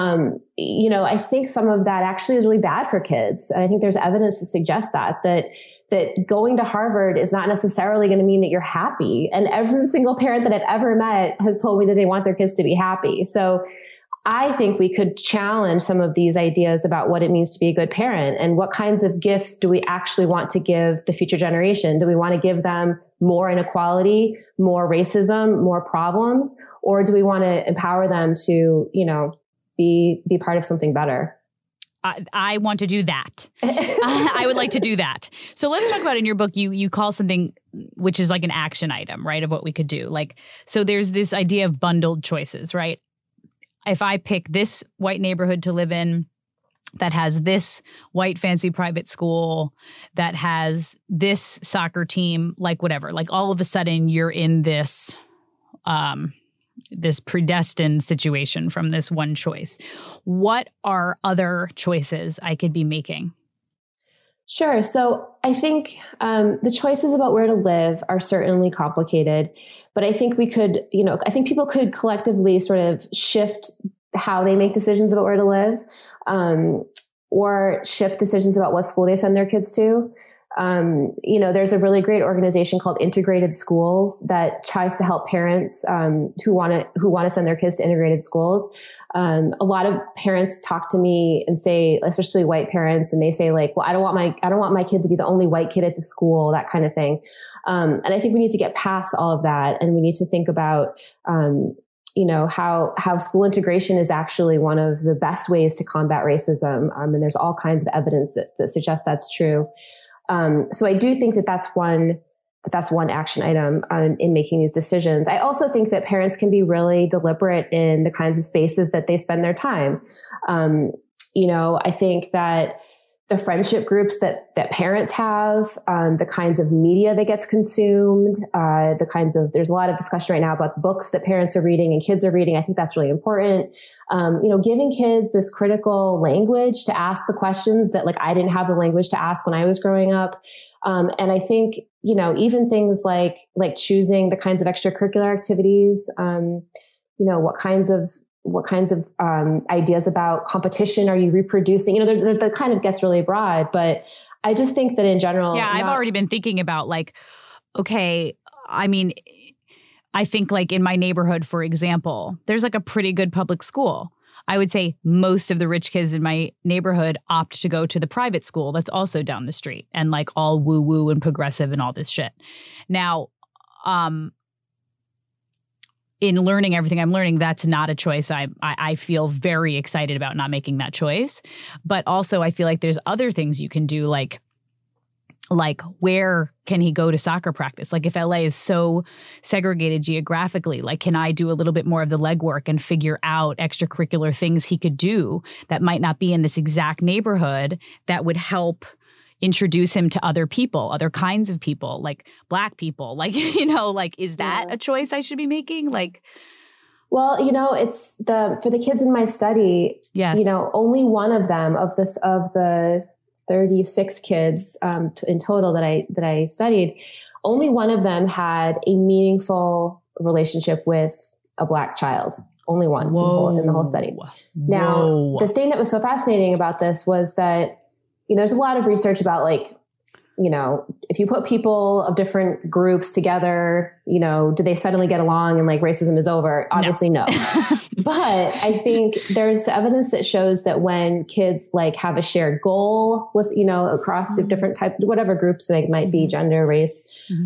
I think some of that actually is really bad for kids. And I think there's evidence to suggest that going to Harvard is not necessarily going to mean that you're happy. And every single parent that I've ever met has told me that they want their kids to be happy. So I think we could challenge some of these ideas about what it means to be a good parent and what kinds of gifts do we actually want to give the future generation? Do we want to give them more inequality, more racism, more problems, or do we want to empower them to, be part of something better? I want to do that. I would like to do that. So let's talk about, in your book, you call something which is like an action item, right, of what we could do. Like, so there's this idea of bundled choices, right? if I pick this white neighborhood to live in that has this white fancy private school, that has this soccer team, like whatever, like all of a sudden you're in this, this predestined situation from this one choice. What are other choices I could be making? Sure. So I think the choices about where to live are certainly complicated, but I think we could, I think people could collectively sort of shift how they make decisions about where to live, or shift decisions about what school they send their kids to. There's a really great organization called Integrated Schools that tries to help parents who want to send their kids to integrated schools. A lot of parents talk to me and say, especially white parents, and they say like, well, I don't want my kid to be the only white kid at the school, that kind of thing. And I think we need to get past all of that, and we need to think about how school integration is actually one of the best ways to combat racism. And there's all kinds of evidence that suggests that's true. So I do think that that's one action item in making these decisions. I also think that parents can be really deliberate in the kinds of spaces that they spend their time. I think that the friendship groups that parents have, the kinds of media that gets consumed, there's a lot of discussion right now about books that parents are reading and kids are reading. I think that's really important. Giving kids this critical language to ask the questions that like I didn't have the language to ask when I was growing up. And I think, even things like choosing the kinds of extracurricular activities, what kinds of ideas about competition are you reproducing? There's that kind of gets really broad, but I just think that in general. Yeah, I've already been thinking about like, okay, I mean, I think like in my neighborhood, for example, there's like a pretty good public school. I would say most of the rich kids in my neighborhood opt to go to the private school that's also down the street and like all woo woo and progressive and all this shit. Now, in learning everything I'm learning, that's not a choice. I feel very excited about not making that choice. But also I feel like there's other things you can do, like where can he go to soccer practice? Like if LA is so segregated geographically, like can I do a little bit more of the legwork and figure out extracurricular things he could do that might not be in this exact neighborhood that would help introduce him to other people, other kinds of people, like Black people, like, is that a choice I should be making? Like, well, it's for the kids in my study, yes. Only one of them of the 36 kids in total that I studied, only one of them had a meaningful relationship with a Black child. Only one in the whole study. Now, the thing that was so fascinating about this was that there's a lot of research about like, if you put people of different groups together, do they suddenly get along and like racism is over? Obviously, no. But I think there's evidence that shows that when kids like have a shared goal with, across different types, whatever groups they might be, gender, race,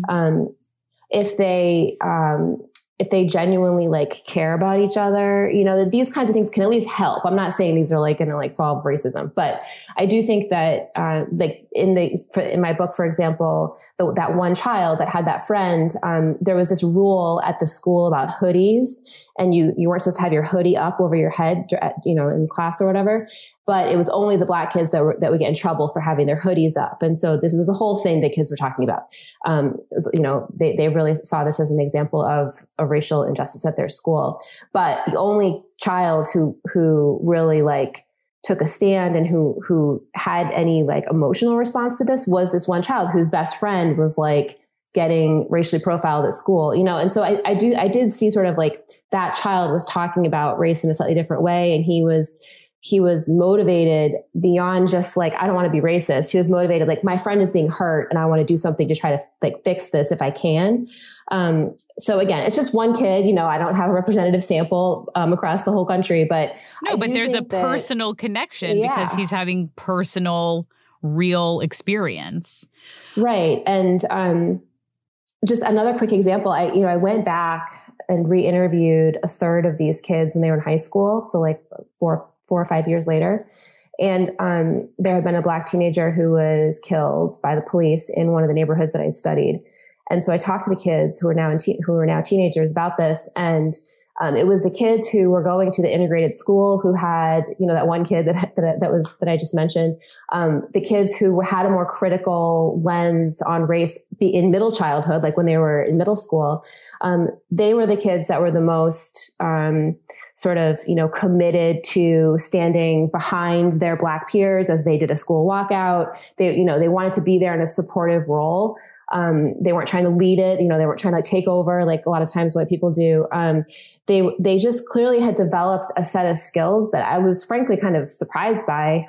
if they genuinely like care about each other, these kinds of things can at least help. I'm not saying these are like going to like solve racism, but I do think that like in my book, for example, that one child that had that friend, there was this rule at the school about hoodies, and you weren't supposed to have your hoodie up over your head, in class or whatever. But it was only the Black kids that would get in trouble for having their hoodies up. And so this was a whole thing that kids were talking about. They really saw this as an example of a racial injustice at their school. But the only child who really like took a stand and who had any like emotional response to this was this one child whose best friend was like getting racially profiled at school, And so I did see sort of like that child was talking about race in a slightly different way. And he was motivated beyond just like, I don't want to be racist. He was motivated, like my friend is being hurt and I want to do something to try to like fix this if I can. So again, it's just one kid, I don't have a representative sample across the whole country, but there's a personal connection because he's having personal, real experience. Right. And, just another quick example, I went back and re-interviewed a third of these kids when they were in high school. So like 4 or 5 years later. And there had been a Black teenager who was killed by the police in one of the neighborhoods that I studied. And so I talked to the kids who are now teenagers about this. And It was the kids who were going to the integrated school who had, that one kid that I just mentioned, the kids who had a more critical lens on race in middle childhood, like when they were in middle school. They were the kids that were the most, committed to standing behind their Black peers as they did a school walkout. They wanted to be there in a supportive role. They weren't trying to lead it. They weren't trying to take over like a lot of times white people do. They just clearly had developed a set of skills that I was frankly kind of surprised by.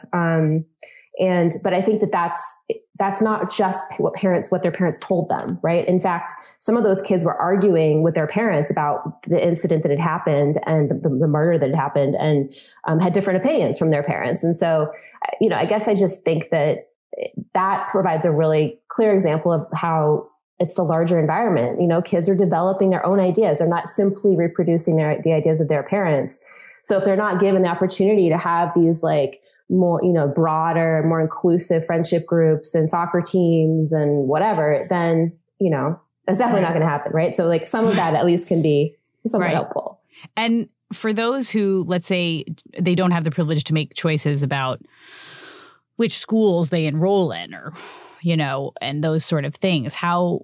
But I think that's not just what their parents told them, right? In fact, some of those kids were arguing with their parents about the incident that had happened and the murder that had happened, and had different opinions from their parents. And so, I guess I just think that provides a really clear example of how it's the larger environment. Kids are developing their own ideas. They're not simply reproducing the ideas of their parents. So if they're not given the opportunity to have these like more, broader, more inclusive friendship groups and soccer teams and whatever, then, that's definitely not going to happen. Right. So like some of that at least can be somewhat helpful. And for those who, let's say, they don't have the privilege to make choices about which schools they enroll in, or, and those sort of things, how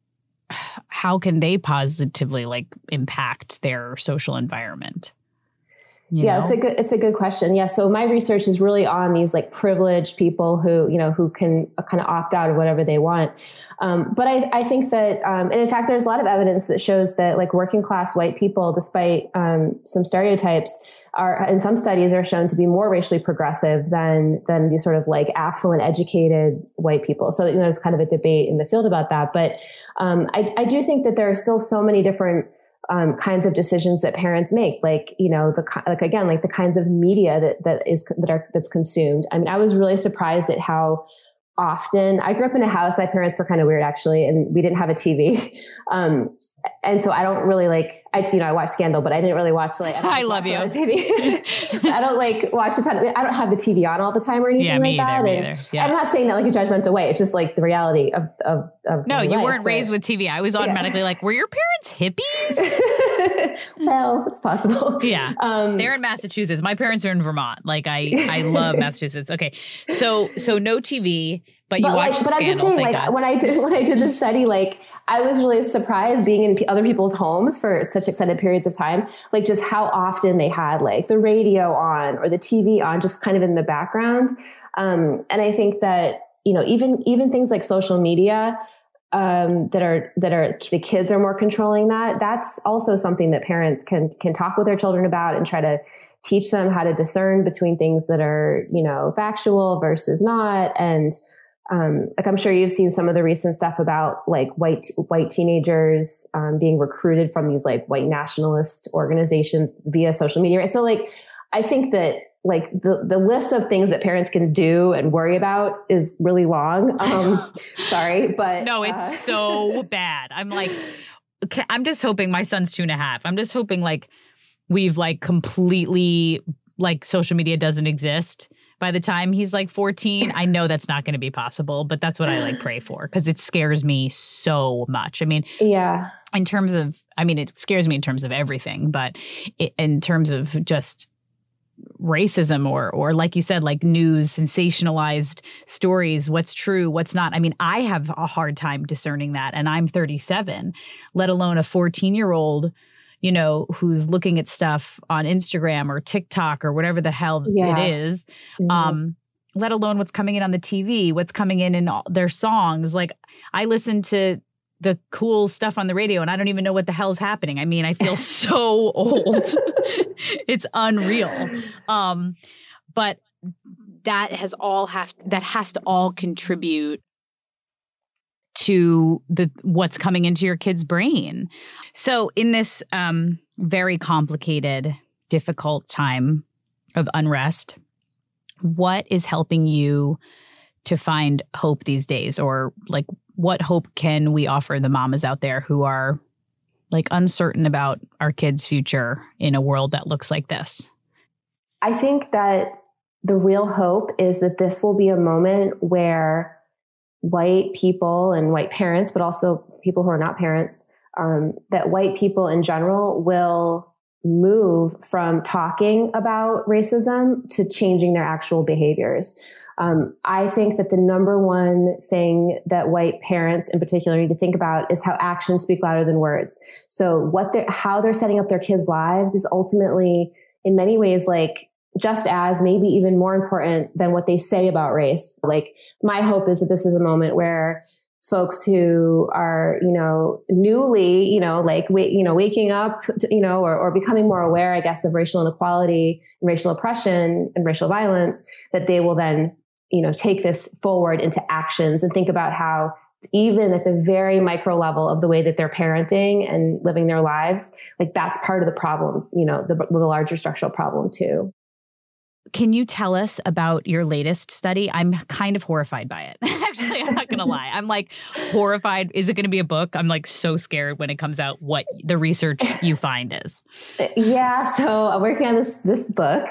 can they positively like impact their social environment? Yeah, it's a good question. Yeah. So my research is really on these like privileged people who can kind of opt out of whatever they want. But I think that, and in fact, there's a lot of evidence that shows that like working class white people, despite some stereotypes, are in some studies are shown to be more racially progressive than these sort of like affluent, educated white people. So there's kind of a debate in the field about that. But I do think that there are still so many different kinds of decisions that parents make, like the kinds of media that's consumed. I mean, I was really surprised at how often I grew up in a house. My parents were kind of weird actually, and we didn't have a TV. And so I don't really I watched Scandal, but I didn't really watch I love you. TV. I don't watch a ton. I don't have the TV on all the time or anything like that. And I'm not saying that like a judgmental way. It's just like the reality of no, you weren't raised with TV. I was automatically like, were your parents hippies? Well, it's possible. Yeah. They're in Massachusetts. My parents are in Vermont. Like I love Massachusetts. Okay. So no TV, but you watch Scandal. But I'm just saying, when I did this study, I was really surprised being in other people's homes for such extended periods of time, like just how often they had like the radio on or the TV on, just kind of in the background. And I think that, even things like social media, that are the kids are more controlling that's also something that parents can talk with their children about and try to teach them how to discern between things that are, factual versus not. And, I'm sure you've seen some of the recent stuff about like white teenagers being recruited from these like white nationalist organizations via social media. So I think that the list of things that parents can do and worry about is really long. Sorry, but no, it's so bad. I'm just hoping my son's 2.5. I'm just hoping we've completely social media doesn't exist by the time he's 14. I know that's not going to be possible, but that's what I pray for, because it scares me so much. I mean, yeah, it scares me in terms of everything, but in terms of just racism or like you said, news, sensationalized stories, what's true, what's not. I mean, I have a hard time discerning that, and I'm 37, let alone a 14-year-old, who's looking at stuff on Instagram or TikTok or whatever the hell it is, let alone what's coming in on the TV, what's coming in all their songs. I listen to the cool stuff on the radio and I don't even know what the hell is happening. I mean, I feel so old. It's unreal. But that has to all contribute to what's coming into your kid's brain. So in this very complicated, difficult time of unrest, what is helping you to find hope these days? Or what hope can we offer the mamas out there who are uncertain about our kids' future in a world that looks like this? I think that the real hope is that this will be a moment where white people and white parents, but also people who are not parents, that white people in general will move from talking about racism to changing their actual behaviors. I think that the number one thing that white parents in particular need to think about is how actions speak louder than words. So how they're setting up their kids' lives is ultimately in many ways like just as maybe even more important than what they say about race. Like my hope is that this is a moment where folks who are, newly, waking up, or becoming more aware, I guess, of racial inequality and racial oppression and racial violence, that they will then, take this forward into actions and think about how even at the very micro level of the way that they're parenting and living their lives, like that's part of the problem, the larger structural problem too. Can you tell us about your latest study? I'm kind of horrified by it. Actually, I'm not going to lie. I'm like horrified. Is it going to be a book? I'm like so scared when it comes out what the research you find is. Yeah. So I'm working on this book.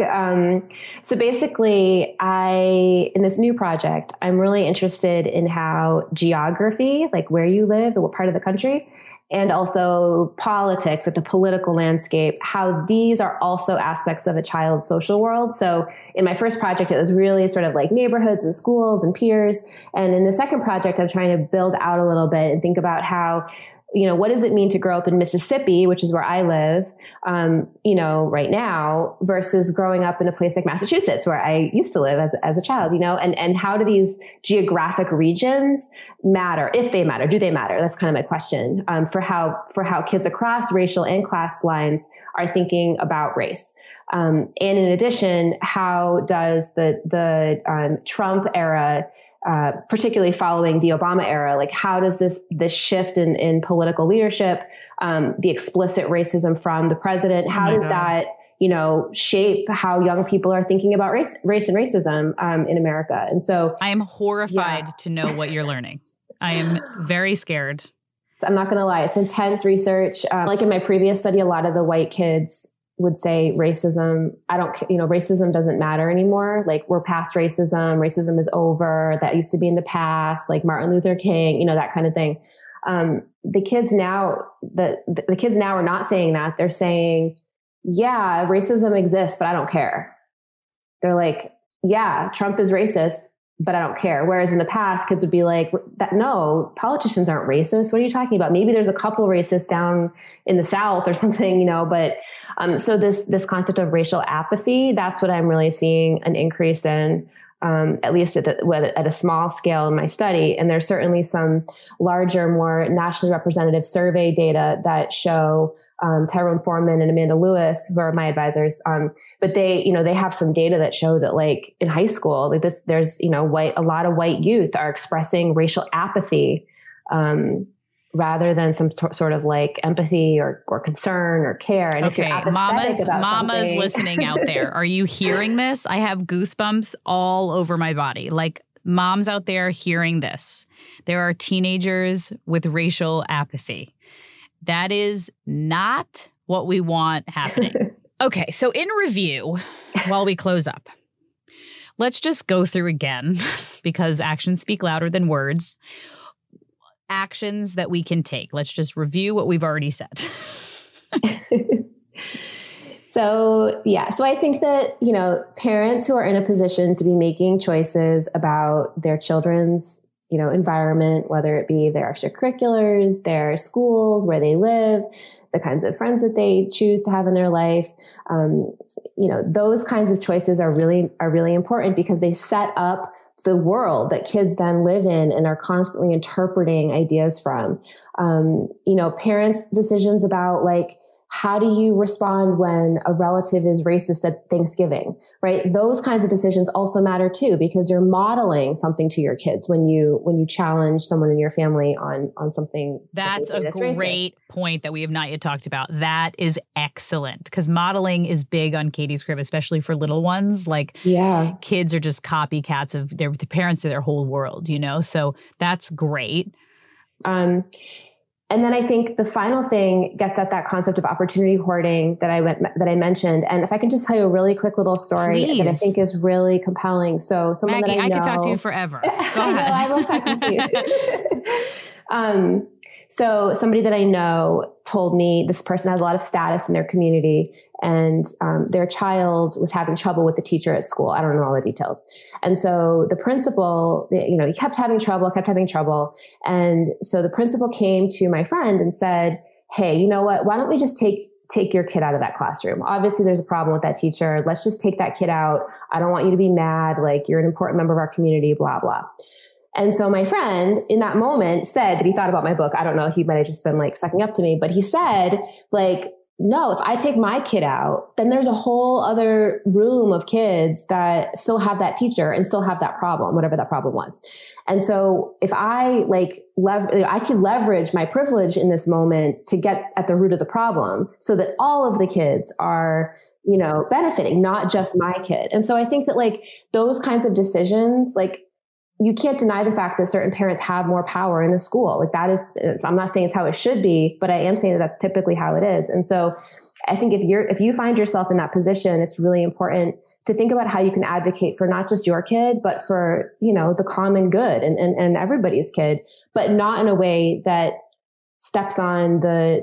So basically in this new project, I'm really interested in how geography, like where you live and what part of the country, and also politics, like the political landscape, how these are also aspects of a child's social world. So in my first project, it was really sort of like neighborhoods and schools and peers. And in the second project, I'm trying to build out a little bit and think about how, what does it mean to grow up in Mississippi, which is where I live, right now, versus growing up in a place like Massachusetts, where I used to live as a child, and how do these geographic regions matter? If they matter, do they matter? That's kind of my question, for how kids across racial and class lines are thinking about race. And in addition, how does the Trump era, particularly following the Obama era, like how does this shift in political leadership, the explicit racism from the president, how does that, shape how young people are thinking about race and racism in America? And so I am horrified to know what you're learning. I am very scared. I'm not going to lie. It's intense research. Like in my previous study, a lot of the white kids would say racism doesn't matter anymore. Like we're past racism. Racism is over. That used to be in the past, like Martin Luther King, that kind of thing. The kids now are not saying that. They're saying, yeah, racism exists, but I don't care. They're like, yeah, Trump is racist, but I don't care. Whereas in the past, kids would be like, no, politicians aren't racist. What are you talking about? Maybe there's a couple racists down in the South or something, but so this concept of racial apathy, that's what I'm really seeing an increase in, at least at a small scale in my study. And there's certainly some larger, more nationally representative survey data that show Tyrone Foreman and Amanda Lewis, who are my advisors. But they have some data that show that like in high school, like there's a lot of white youth are expressing racial apathy, rather than some sort of like empathy or concern or care. And okay, if you're mamas listening out there, are you hearing this? I have goosebumps all over my body. Like moms out there hearing this. There are teenagers with racial apathy. That is not what we want happening. Okay, so in review, while we close up, let's just go through again, because actions speak louder than words. Actions that we can take. Let's just review what we've already said. So I think that, parents who are in a position to be making choices about their children's, environment, whether it be their extracurriculars, their schools, where they live, the kinds of friends that they choose to have in their life, those kinds of choices are really important because they set up the world that kids then live in and are constantly interpreting ideas from. Parents' decisions about like, how do you respond when a relative is racist at Thanksgiving, right? Those kinds of decisions also matter too, because you're modeling something to your kids when you challenge someone in your family on something. That's a great point that we have not yet talked about. That is excellent, because modeling is big on Katie's Crib, especially for little ones. Like, yeah, kids are just copycats of the parents of their whole world, So that's great. And then I think the final thing gets at that concept of opportunity hoarding that I mentioned. And if I can just tell you a really quick little story that I think is really compelling. So someone Maggie, that I know, could talk to you forever. Go ahead. I love talking to you. So somebody that I know told me this person has a lot of status in their community, and their child was having trouble with the teacher at school. I don't know all the details. And so the principal, he kept having trouble. And so the principal came to my friend and said, hey, you know what? Why don't we just take your kid out of that classroom? Obviously there's a problem with that teacher. Let's just take that kid out. I don't want you to be mad. Like, you're an important member of our community, blah, blah. And so my friend in that moment said that he thought about my book. I don't know. He might've just been like sucking up to me, but he said, like, no, if I take my kid out, then there's a whole other room of kids that still have that teacher and still have that problem, whatever that problem was. And so if I I could leverage my privilege in this moment to get at the root of the problem so that all of the kids are, benefiting, not just my kid. And so I think that like those kinds of decisions, like, you can't deny the fact that certain parents have more power in the school. Like, that is, I'm not saying it's how it should be, but I am saying that that's typically how it is. And so I think if you find yourself in that position, it's really important to think about how you can advocate for not just your kid, but for, the common good and everybody's kid, but not in a way that steps on the,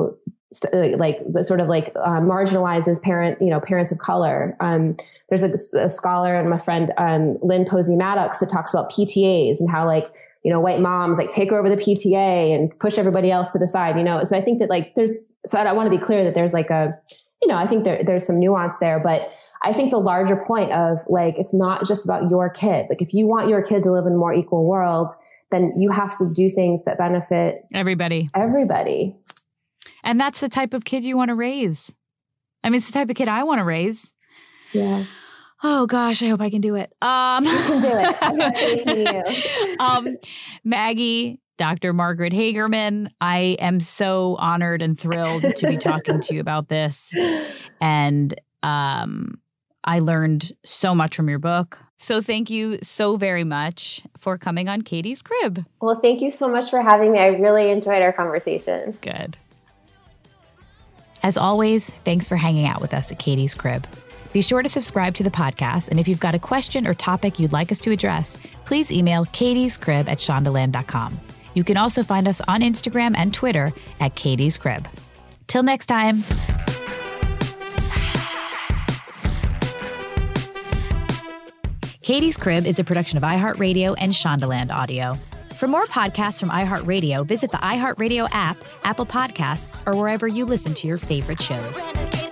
marginalizes parents of color. There's a scholar and my friend, Lynn Posey Maddox, that talks about PTAs and how white moms take over the PTA and push everybody else to the side, So I think that I want to be clear that there's I think there's some nuance there, but I think the larger point of it's not just about your kid. Like, if you want your kid to live in a more equal world, then you have to do things that benefit everybody. And that's the type of kid you want to raise. I mean, it's the type of kid I want to raise. Yeah. Oh gosh, I hope I can do it. You can do it. I'm not you. Maggie, Dr. Margaret Hagerman, I am so honored and thrilled to be talking to you about this. And I learned so much from your book. So thank you so very much for coming on Katie's Crib. Well, thank you so much for having me. I really enjoyed our conversation. Good. As always, thanks for hanging out with us at Katie's Crib. Be sure to subscribe to the podcast, and if you've got a question or topic you'd like us to address, please email katiescrib@shondaland.com. You can also find us on Instagram and Twitter at Katie's Crib. Till next time. Katie's Crib is a production of iHeartRadio and Shondaland Audio. For more podcasts from iHeartRadio, visit the iHeartRadio app, Apple Podcasts, or wherever you listen to your favorite shows.